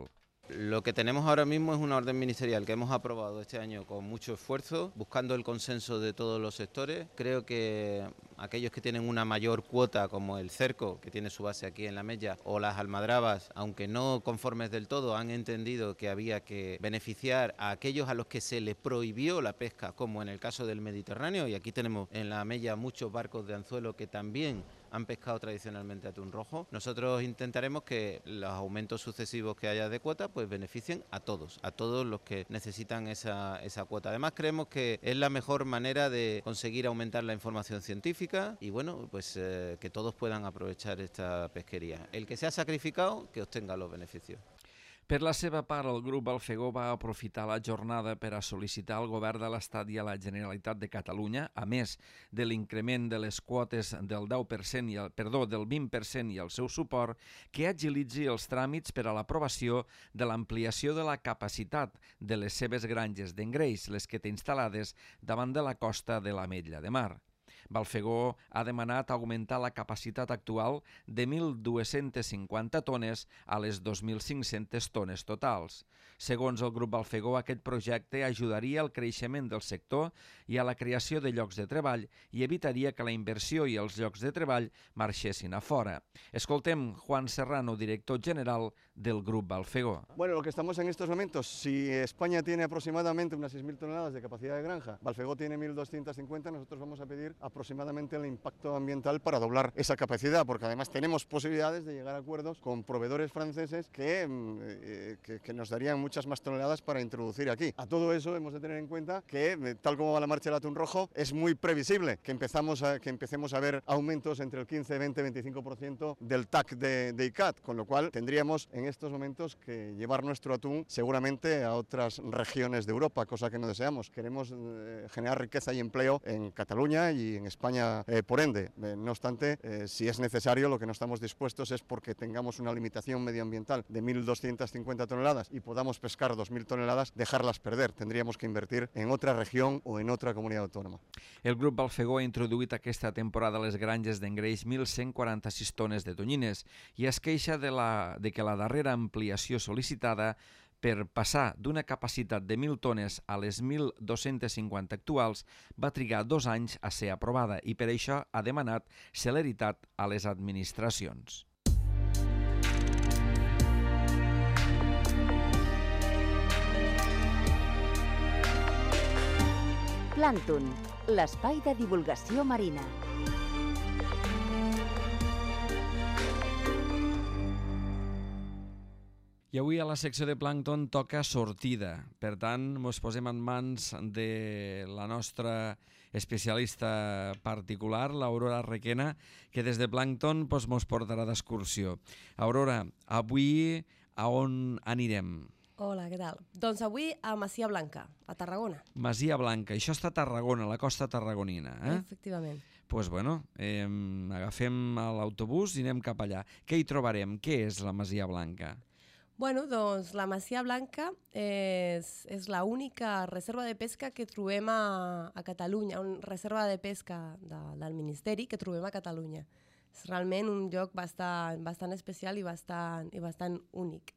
Lo que tenemos ahora mismo es una orden ministerial que hemos aprobado este año con mucho esfuerzo, buscando el consenso de todos los sectores. Creo que aquellos que tienen una mayor cuota, como el cerco, que tiene su base aquí en La Mella, o las almadrabas, aunque no conformes del todo, han entendido que había que beneficiar a aquellos a los que se les prohibió la pesca, como en el caso del Mediterráneo, y aquí tenemos en La Mella muchos barcos de anzuelo que también han pescado tradicionalmente atún rojo. Nosotros intentaremos que los aumentos sucesivos que haya de cuota pues beneficien a todos, a todos los que necesitan esa, esa cuota. Además creemos que es la mejor manera de conseguir aumentar la información científica y bueno, pues eh, que todos puedan aprovechar esta pesquería. El que se ha sacrificado, que obtenga los beneficios. Per la seva part, el grup Balfegó va aprofitar la jornada per a sol·licitar al Govern de l'Estat i a la Generalitat de Catalunya, a més de l'increment de les quotes del deu per cent i el, perdó, del vint per cent i el seu suport, que agilitzi els tràmits per a l'aprovació de l'ampliació de la capacitat de les seves granges d'engreix, les que té instal·lades davant de la costa de l'Ametlla de Mar. Balfegó ha demanat augmentar la capacitat actual de mil dues-centes cinquanta tones a les dos mil cinc-centes tones totals. Segons el grup Balfegó, aquest projecte ajudaria al creixement del sector i a la creació de llocs de treball i evitaria que la inversió i els llocs de treball marxessin a fora. Escoltem Juan Serrano, director general del grup Balfegó. Bueno, lo que estamos en estos momentos, si España tiene aproximadamente unas seis mil toneladas de capacidad de granja, Balfegó tiene mil doscientos cincuenta, nosotros vamos a pedir aproximadamente el impacto ambiental para doblar esa capacidad, porque además tenemos posibilidades de llegar a acuerdos con proveedores franceses que, eh, que, que nos darían muchas más toneladas para introducir aquí. A todo eso hemos de tener en cuenta que, tal como va la marcha del atún rojo, es muy previsible que, empezamos a, que empecemos a ver aumentos entre el quince, veinte, veinticinco por ciento del T A C de, de I C A T, con lo cual tendríamos en estos momentos que llevar nuestro atún seguramente a otras regiones de Europa, cosa que no deseamos. Queremos eh, generar riqueza y empleo en Cataluña y en España eh, por ende. Eh, no obstante, eh, si es necesario, lo que no estamos dispuestos es porque tengamos una limitación medioambiental de mil doscientas cincuenta toneladas y podamos pescar dos mil toneladas, dejarlas perder. Tendríamos que invertir en otra región o en otra comunidad autónoma. El grup Balfegó ha introduït aquesta temporada a les granges d'engreix mil cent quaranta-sis tones de tonyines i es queixa de, la, de que la darrera ampliació sol·licitada per passar d'una capacitat de mil tones a les mil dos-centes cinquanta actuals va trigar dos anys a ser aprovada i per això ha demanat celeritat a les administracions. Plàncton, l'espai de divulgació marina. I avui a la secció de Plàncton toca sortida. Per tant, ens posem en mans de la nostra especialista particular, l'Aurora Requena, que des de Plàncton ens doncs, portarà d'excursió. Aurora, avui a on anirem? Hola, què tal? Doncs avui a Masia Blanca, a Tarragona. Masia Blanca, això està a Tarragona, a la costa tarragonina. Eh? Efectivament. Doncs pues bueno, eh, agafem l'autobús i anem cap allà. Què hi trobarem? Què és la Masia Blanca? Bueno, doncs la Masia Blanca és, és l'única reserva de pesca que trobem a, a Catalunya, una reserva de pesca de, del Ministeri que trobem a Catalunya. És realment un lloc bastant, bastant especial i bastant, i bastant únic.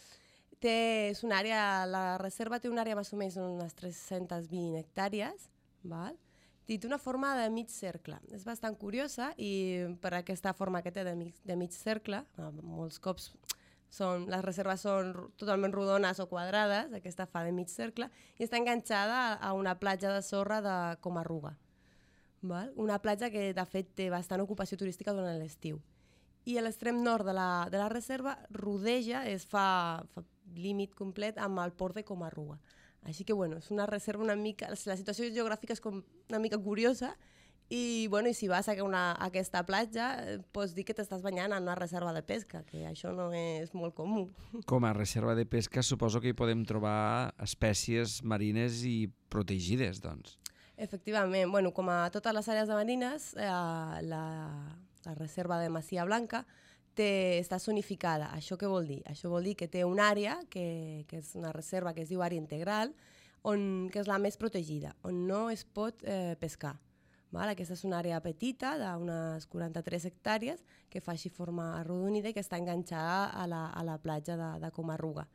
Té, és una àrea, la reserva té una àrea més o menys unes tres-centes vint hectàrees, val? I té una forma de mig cercle. És bastant curiosa i per aquesta forma que té de mig, de mig cercle, molts cops són, les reserves són totalment rodones o quadrades, aquesta fa de mig cercle, i està enganxada a una platja de sorra de Comarruga. Val? Una platja que de fet té bastant ocupació turística durant l'estiu. I a l'extrem nord de la, de la reserva rodeja, es fa, fa límit complet amb el port de Comarruga. Així que bueno, és una reserva una mica, la situació geogràfica és com una mica curiosa i, bueno, i si vas a, una, a aquesta platja pots dir que t'estàs banyant en una reserva de pesca, que això no és molt comú. Com a reserva de pesca suposo que hi podem trobar espècies marines i protegides, doncs. Efectivament, bueno, com a totes les àrees de marines, eh, la, la reserva de Masia Blanca té, està zonificada. Això què vol dir? Això vol dir que té una àrea, que, que és una reserva que es diu àrea integral, on, que és la més protegida, on no es pot eh, pescar. Val? Aquesta és una àrea petita d'unes quaranta-tres hectàrees que fa així forma arrodonida i que està enganxada a la, a la platja de, de Comarruga.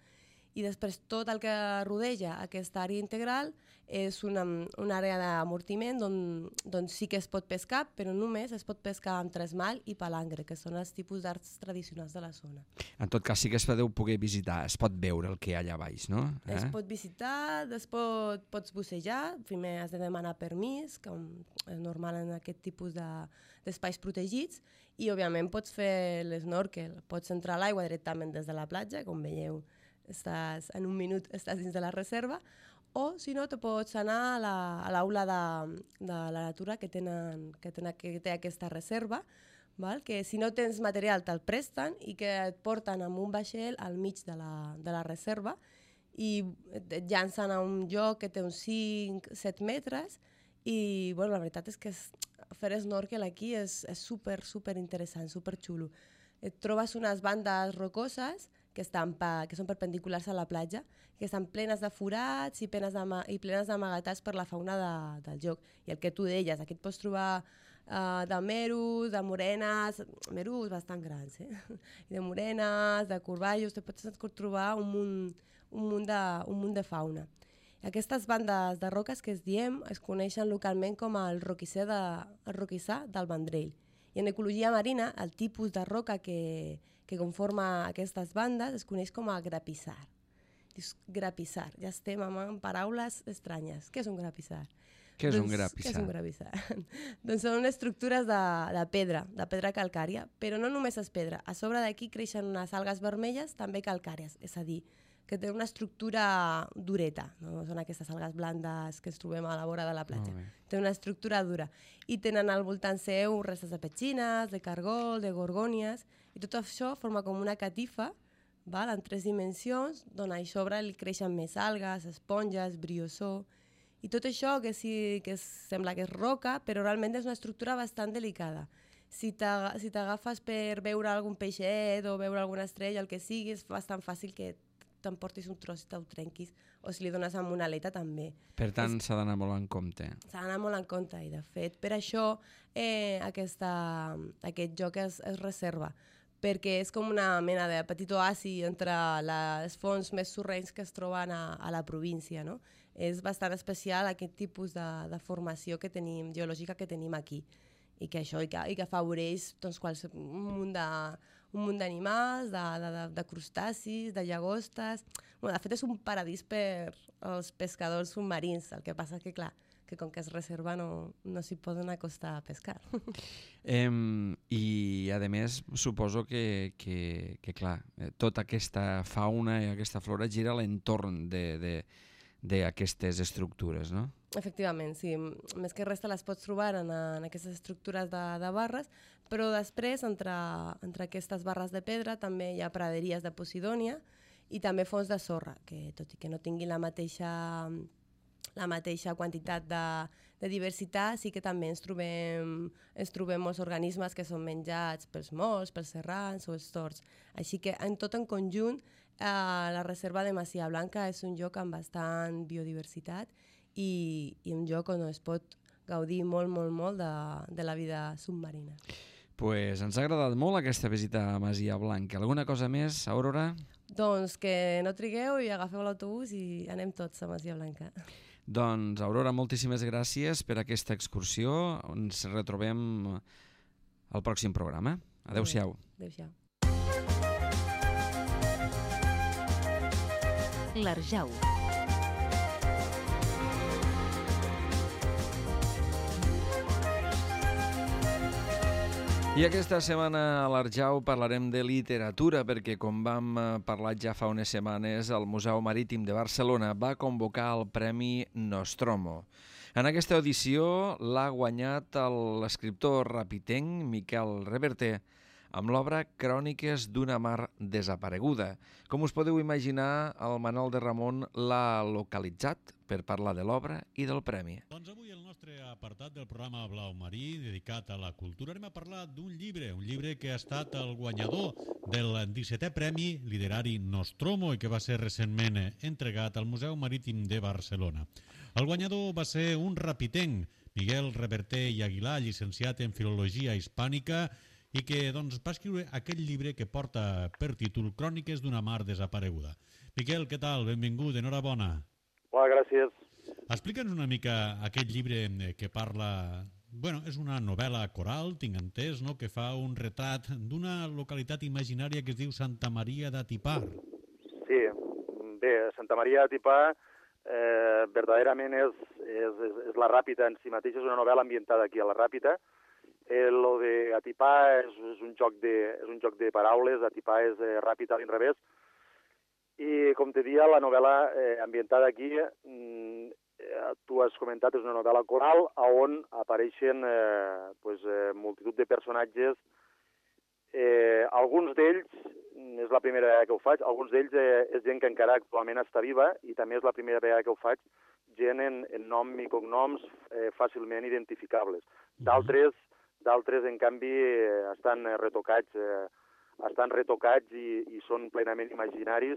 i després tot el que rodeja aquesta àrea integral és una, una àrea d'amortiment on, on sí que es pot pescar, però només es pot pescar amb tresmal i palangre, que són els tipus d'arts tradicionals de la zona. En tot cas, sí que es podeu poder visitar, es pot veure el que hi ha allà baix, no? Eh? Es pot visitar, es pot, pots bussejar, primer has de demanar permís, com és normal en aquest tipus de, d'espais protegits, i òbviament pots fer l'esnorkel, pots entrar a l'aigua directament des de la platja, com veieu, estàs, en un minut estàs dins de la reserva, o si no te pots anar a l'aula la, de, de la natura que, tenen, que, tenen, que té aquesta reserva, val? Que si no tens material te'l presten i que et porten amb un vaixell al mig de la, de la reserva i et llancen a un lloc que té uns cinc set metres i bueno, la veritat és que és, fer snorkel aquí és, és super, super interessant, super xulo. Et trobes unes bandes rocoses que, estan pa, que són perpendiculars a la platja, que estan plenes de forats i plenes d'amagatats per la fauna de, del lloc. I el que tu deies, aquí et pots trobar uh, de meros, de morenes, meros bastant grans, eh? I de morenes, de corballos, te pots trobar un munt, un munt, de, un munt de fauna. I aquestes bandes de roques que es diem es coneixen localment com el roquissar, de, el roquissar del Vendrell. I en ecologia marina, el tipus de roca que, que conforma aquestes bandes es coneix com a grapissar. Dius, grapissar, ja estem amb paraules estranyes. Què és un grapissar? Què és doncs, un grapissar? Què és un grapissar? Doncs són estructures de, de pedra, de pedra calcària, però no només és pedra. A sobre d'aquí creixen unes algues vermelles, també calcàries, és a dir, que té una estructura dureta, no són aquestes algues blandes que ens trobem a la vora de la platja. Té una estructura dura. I tenen al voltant seu restes de petxines, de cargol, de gorgònies, i tot això forma com una catifa, val? En tres dimensions, d'on a sobre li creixen més algues, esponges, briosó, i tot això que, sí, que sembla que és roca, però realment és una estructura bastant delicada. Si t'agafes per veure algun peixet o veure alguna estrella, el que sigui, és bastant fàcil que t'emportis un tros i te'l trenquis, o si li dones amb una aleta també. Per tant, s'ha d'anar molt en compte. S'ha d'anar molt en compte, i de fet, per això eh, aquesta, aquest joc es, es reserva, perquè és com una mena de petit oasi entre les fonts més sorrencs que es troben a, a la província, no? És bastant especial aquest tipus de, de formació que tenim, geològica que tenim aquí, i que això i que, i que afavoreix doncs, quals, un munt de, un munt d'animals, de, de, de, de crustacis, de llagostes. Bueno, de fet, és un paradís per als pescadors submarins, el que passa que, clar, que com que es reserva no, no s'hi poden acostar a pescar. Eh, I, a més, suposo que, que, que clar, tota aquesta fauna i aquesta flora gira a l'entorn de, de, d'aquestes estructures, no? Efectivament, sí. Més que res te les pots trobar en, en aquestes estructures de, de barres, però després, entre, entre aquestes barres de pedra, també hi ha praderies de Posidònia i també fons de sorra, que tot i que no tinguin la mateixa, la mateixa quantitat de, de diversitat, sí que també ens trobem, ens trobem molts organismes que són menjats pels molts, pels serrans o els tords. Així que, en tot en conjunt, eh, la reserva de Masia Blanca és un lloc amb bastant biodiversitat i, i un lloc on es pot gaudir molt, molt, molt de, de la vida submarina. Pues ens ha agradat molt aquesta visita a Masia Blanca. Alguna cosa més, Aurora? Doncs que no trigueu i agafeu l'autobús i anem tots a Masia Blanca. Doncs, Aurora, moltíssimes gràcies per aquesta excursió. Ens retrobem al pròxim programa. Adéu-siau. Adéu-siau. L'Arjau. I aquesta setmana a l'Arjau parlarem de literatura perquè, com vam parlar ja fa unes setmanes, el Museu Marítim de Barcelona va convocar el Premi Nostromo. En aquesta edició l'ha guanyat l'escriptor rapitenc Miquel Reverter amb l'obra Cròniques d'una mar desapareguda. Com us podeu imaginar, el Manol de Ramon l'ha localitzat per parlar de l'obra i del premi. Doncs avui el nostre apartat del programa Blau Marí, dedicat a la cultura, anem a parlar d'un llibre, un llibre que ha estat el guanyador del dissetè Premi Literari Nostromo i que va ser recentment entregat al Museu Marítim de Barcelona. El guanyador va ser un rapitenc, Miguel Reverter i Aguilar, llicenciat en Filologia Hispànica i que doncs, va escriure aquell llibre que porta per títol Cròniques d'una mar desapareguda. Miquel, què tal? Benvingut, enhorabona. Hola, gràcies. Explica'ns una mica aquest llibre que parla... Bueno, és una novel·la coral, tinc entès, no?, que fa un retrat d'una localitat imaginària que es diu Santa Maria d'Atipar. Sí, bé, Santa Maria d'Atipar eh, verdaderament és, és, és, és la Ràpita en si mateixa, és una novel·la ambientada aquí a la Ràpita. Eh, lo de Atipar és, és, un joc de, és un joc de paraules, Atipar és eh, Ràpita a l'inrevés, i com te dia, la novel·la eh, ambientada aquí, mm, tu has comentat, és una novel·la coral on apareixen eh, pues, eh, multitud de personatges. Eh, alguns d'ells, és la primera vegada que ho faig, alguns d'ells eh, és gent que encara actualment està viva i també és la primera vegada que ho faig, gent en, en nom i cognoms eh, fàcilment identificables. D'altres, d'altres en canvi, eh, estan retocats, eh, estan retocats i, i són plenament imaginaris.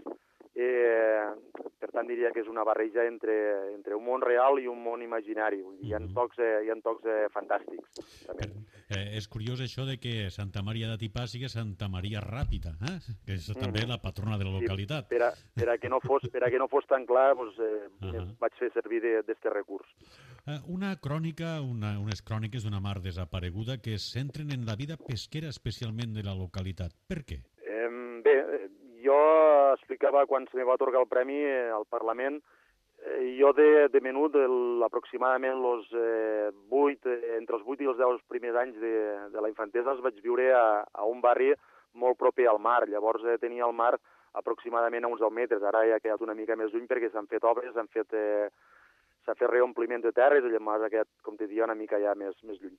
Eh, per tant, diria que és una barreja entre, entre un món real i un món imaginari. Hi ha tocs, eh, hi ha tocs eh, fantàstics. També. Eh, és curiós això de que Santa Maria d'Atipar sigui Santa Maria Ràpita, eh? Que és també mm. la patrona de la localitat. Sí, per, a, per, a que no fos, per a que no fos tan clar, doncs, eh, uh -huh. vaig fer servir d'aquest recurs. Eh, una crònica, una, unes cròniques d'una mar desapareguda que es centren en la vida pesquera especialment de la localitat. Per què? Eh, bé, jo explicava quan se me va atorgar el premi al Parlament, eh, jo de, de menut, el, aproximadament los, eh, vuit, eh, entre els vuit i els deu primers anys de, de la infantesa els vaig viure a, a un barri molt proper al mar. Llavors eh, tenia el mar aproximadament a uns deu metres. Ara ja ha quedat una mica més lluny perquè s'han fet obres, s'han fet, eh, s'ha fet reompliment de terres i llavors ha quedat, com te dia, una mica ja més, més lluny.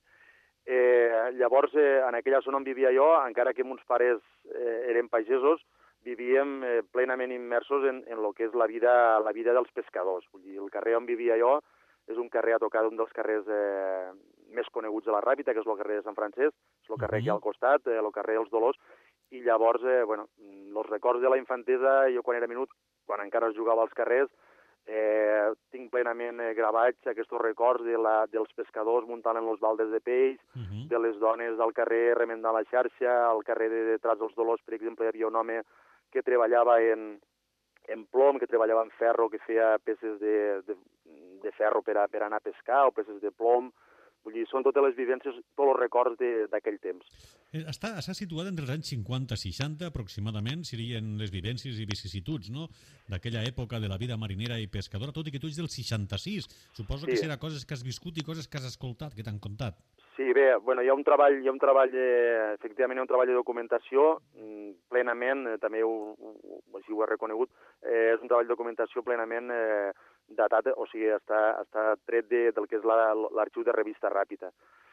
Eh, llavors, eh, en aquella zona on vivia jo, encara que mons pares eh, eren pagesos, vivíem eh, plenament immersos en, en lo que és la vida, la vida dels pescadors. Vull dir, el carrer on vivia jo és un carrer a tocar d'un dels carrers eh, més coneguts de la Ràpita, que és el carrer de Sant Francesc, és el carrer que hi ha al costat, eh, el carrer dels Dolors, i llavors, eh, bueno, els records de la infantesa, jo quan era minut, quan encara es jugava als carrers, eh, tinc plenament eh, gravats aquests records de la, dels pescadors muntant en els baldes de peix, uh -huh. de les dones al carrer remendant la xarxa, al carrer de detrás dels Dolors, per exemple, hi havia un home que treballava en, en plom, que treballava en ferro, que feia peces de, de, de ferro per, a, per anar a pescar, o peces de plom. Vull dir, són totes les vivències, tots els records d'aquell temps. Està, s'ha situat entre els anys cinquanta i seixanta, aproximadament, serien les vivències i vicissituds, no?, d'aquella època de la vida marinera i pescadora, tot i que tu ets del seixanta-sis. Suposo sí. que serà coses que has viscut i coses que has escoltat, que t'han contat. Sí, bé, bueno, hi ha un treball, hi ha un treball eh, efectivament, hi ha un treball de documentació mm, plenament, eh, també ho, ho, així ho he reconegut, eh, és un treball de documentació plenament eh, datat, o sigui, està, està tret de, del que és l'arxiu de Revista Ràpita.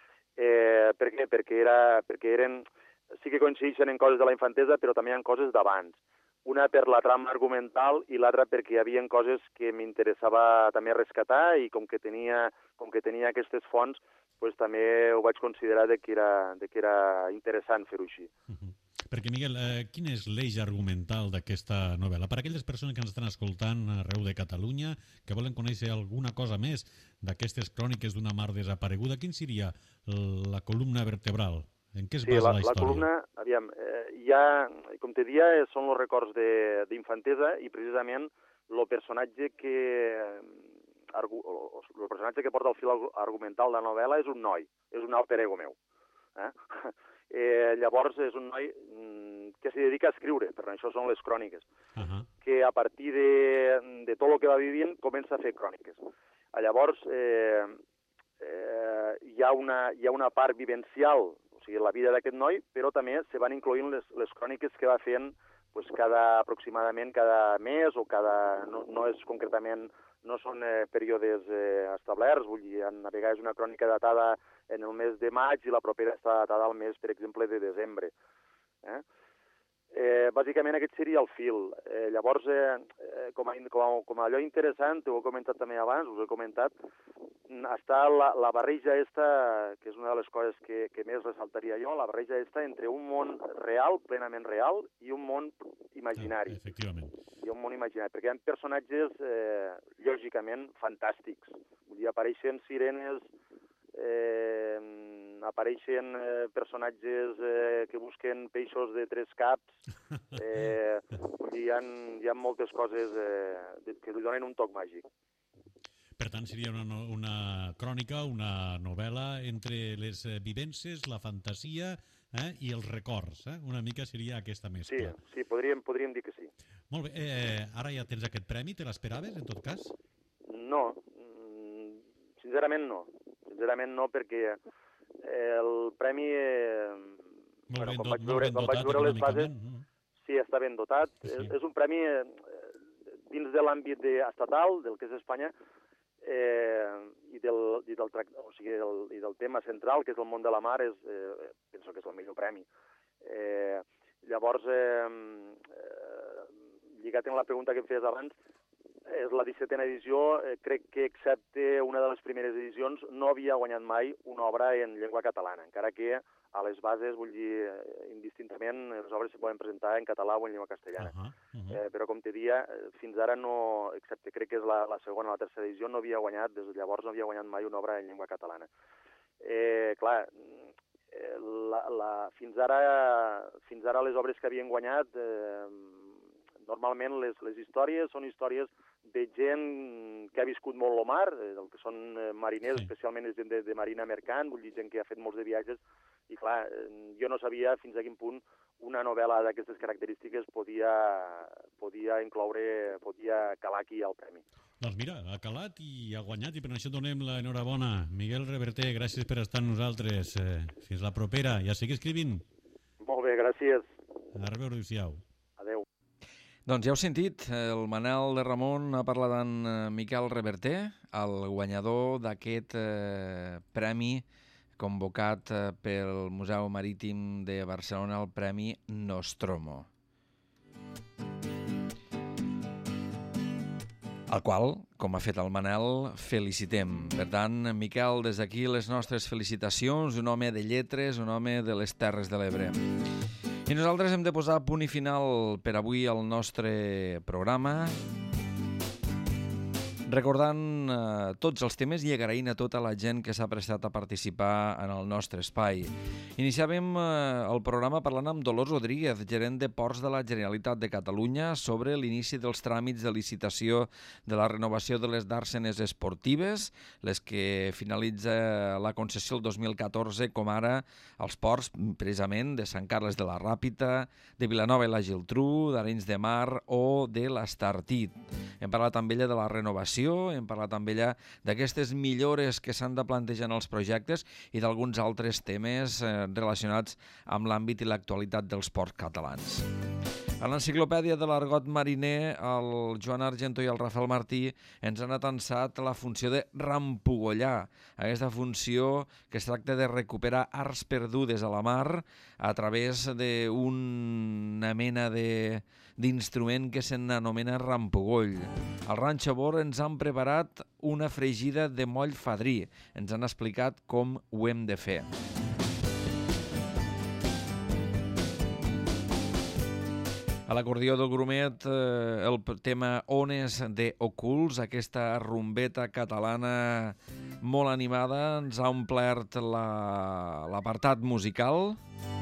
Eh, per què? Perquè, era, perquè eren, sí que coincideixen en coses de la infantesa, però també en coses d'abans. Una per la trama argumental i l'altra perquè hi havia coses que m'interessava també rescatar i com que tenia, com que tenia aquestes fonts, pues, també ho vaig considerar de que era, de que era interessant fer-ho així. Uh -huh. Perquè, Miguel, eh, quin és l'eix argumental d'aquesta novel·la? Per a aquelles persones que ens estan escoltant arreu de Catalunya, que volen conèixer alguna cosa més d'aquestes cròniques d'una mar desapareguda, quin seria la columna vertebral? En què es basa sí, la, la història? La columna, aviam, eh, ja, com te dia, són els records d'infantesa i precisament el personatge que... el personatge que porta el fil argumental de la novel·la és un noi, és un alter ego meu. Eh? Eh, llavors és un noi que s'hi dedica a escriure, per això són les cròniques, uh -huh. que a partir de, de tot el que va vivint comença a fer cròniques. Llavors eh, eh, hi, ha una, hi ha una part vivencial, o sigui, la vida d'aquest noi, però també se van incloent les, les cròniques que va fent pues, cada, aproximadament cada mes o cada... no, no és concretament... no són eh, períodes eh, establerts, vull dir, a vegades una crònica datada en el mes de maig i la propera està datada al mes, per exemple, de desembre. Eh? Eh, bàsicament aquest seria el fil. Eh, llavors, eh, com, a, com, a, com a allò interessant, ho he comentat també abans, us he comentat, està la, la barreja esta, que és una de les coses que, que més ressaltaria jo, la barreja esta entre un món real, plenament real, i un món imaginari. Ah, efectivament. I un món imaginari, perquè hi ha personatges, eh, lògicament, fantàstics. Vull dir, apareixen sirenes, eh, apareixen eh, personatges eh, que busquen peixos de tres caps, eh, vull dir, hi ha, hi ha moltes coses eh, que li donen un toc màgic. Per tant, seria una, no- una crònica, una novel·la entre les eh, vivències, la fantasia eh, i els records. Eh? Una mica seria aquesta Sí, mescla. sí, podríem, podríem dir que sí. Molt bé, eh, ara ja tens aquest premi, te l'esperaves, en tot cas? No, mm, sincerament no. Sincerament no, perquè eh, el premi... Eh, Molt bueno, ben, quan do, vaig molt veure, ben quan vaig dotat veure les bases, econòmicament. No? sí, està ben dotat. Sí. És, és un premi eh, dins de l'àmbit de- estatal, del que és Espanya, eh, i, del, i, del, trac- o sigui, el, i del tema central, que és el món de la mar, és, eh, penso que és el millor premi. Eh, llavors, eh, eh, lligat en la pregunta que em feies abans, és la dissetena edició, eh, crec que excepte una de les primeres edicions no havia guanyat mai una obra en llengua catalana, encara que a les bases, vull dir, eh, indistintament, les obres se poden presentar en català o en llengua castellana. Uh -huh, uh -huh. Eh, però, com te dia, eh, fins ara no, excepte crec que és la, la segona o la tercera edició, no havia guanyat, des de llavors no havia guanyat mai una obra en llengua catalana. Eh, clar, eh, la, la, fins, ara, fins ara les obres que havien guanyat, eh, normalment les, les històries són històries de gent que ha viscut molt el mar, eh, el que són eh, mariners, Sí. especialment és gent de, de marina mercant, vull dir, gent que ha fet molts de viatges, i clar, eh, jo no sabia fins a quin punt una novel·la d'aquestes característiques podia, podia incloure, podia calar aquí al premi. Doncs mira, ha calat i ha guanyat i per això donem l'enhorabona. Miguel Reverter, gràcies per estar amb nosaltres. Eh, fins la propera. Ja seguir escrivint. Molt bé, gràcies. A reveure, adéu-siau. Adéu. Doncs ja heu sentit, el Manel de Ramon ha parlat amb eh, Miquel Reverter, el guanyador d'aquest eh, premi convocat eh, pel Museu Marítim de Barcelona, el Premi Nostromo. El qual, com ha fet el Manel, felicitem. Per tant, Miquel, des d'aquí les nostres felicitacions, un home de lletres, un home de les Terres de l'Ebre. I nosaltres hem de posar punt i final per avui al nostre programa, recordant eh, tots els temes i agraint a tota la gent que s'ha prestat a participar en el nostre espai. Iniciàvem eh, el programa parlant amb Dolors Rodríguez, gerent de Ports de la Generalitat de Catalunya, sobre l'inici dels tràmits de licitació de la renovació de les dàrsenes esportives, les que finalitza la concessió el dos mil catorze, com ara els ports, precisament, de Sant Carles de la Ràpita, de Vilanova i la Geltrú, d'Arenys de Mar o de l'Estartit. Hem parlat amb ella de la renovació, hem parlat amb ella d'aquestes millores que s'han de plantejar en els projectes i d'alguns altres temes eh, relacionats amb l'àmbit i l'actualitat dels ports catalans. A l'enciclopèdia de l'argot mariner, el Joan Argento i el Rafael Martí ens han atensat la funció de rampugollar, aquesta funció que es tracta de recuperar arts perdudes a la mar a través d'una mena de d'instrument que s'anomena rampugoll. Al Ranxo Bor ens han preparat una fregida de moll fadrí. Ens han explicat com ho hem de fer. A l'acordió del Grumet, eh, el tema Ones de Ocults, aquesta rumbeta catalana molt animada, ens ha omplert la, l'apartat musical.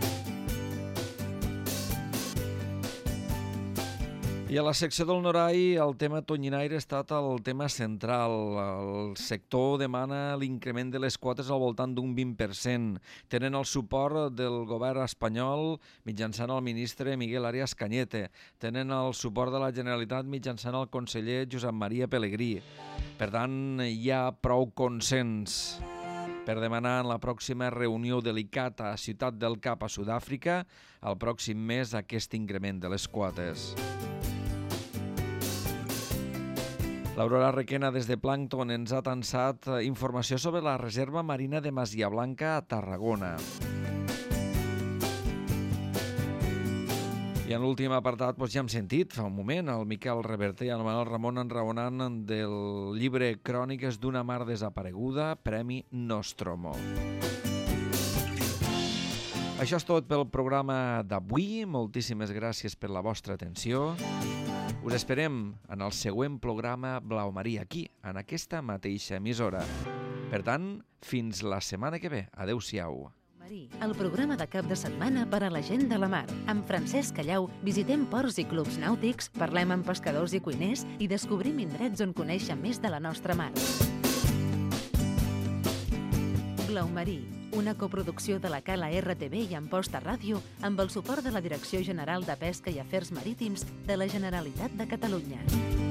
I a la secció del Norai el tema tonyinaire ha estat el tema central. El sector demana l'increment de les quotes al voltant d'un vint per cent. Tenen el suport del govern espanyol mitjançant el ministre Miguel Arias Cañete. Tenen el suport de la Generalitat mitjançant el conseller Josep Maria Pelegrí. Per tant, hi ha prou consens per demanar en la pròxima reunió de l'I C A T a Ciutat del Cap, a Sud-àfrica, el pròxim mes aquest increment de les quotes. L'Aurora Requena des de Plàncton ens ha tensat informació sobre la reserva marina de Masia Blanca a Tarragona. I en l'últim apartat doncs ja hem sentit fa un moment el Miquel Reverter i el Manuel Ramon enraonant del llibre Cròniques d'una mar desapareguda, Premi Nostromo. Això és tot pel programa d'avui. Moltíssimes gràcies per la vostra atenció. Us esperem en el següent programa Blau Marí, aquí, en aquesta mateixa emissora. Per tant, fins la setmana que ve. Adéu-siau. El programa de cap de setmana per a la gent de la mar. Amb Francesc Callau visitem ports i clubs nàutics, parlem amb pescadors i cuiners i descobrim indrets on conèixer més de la nostra mar. Blaumarí, una coproducció de la Cala R T V i Amposta Ràdio amb el suport de la Direcció General de Pesca i Afers Marítims de la Generalitat de Catalunya.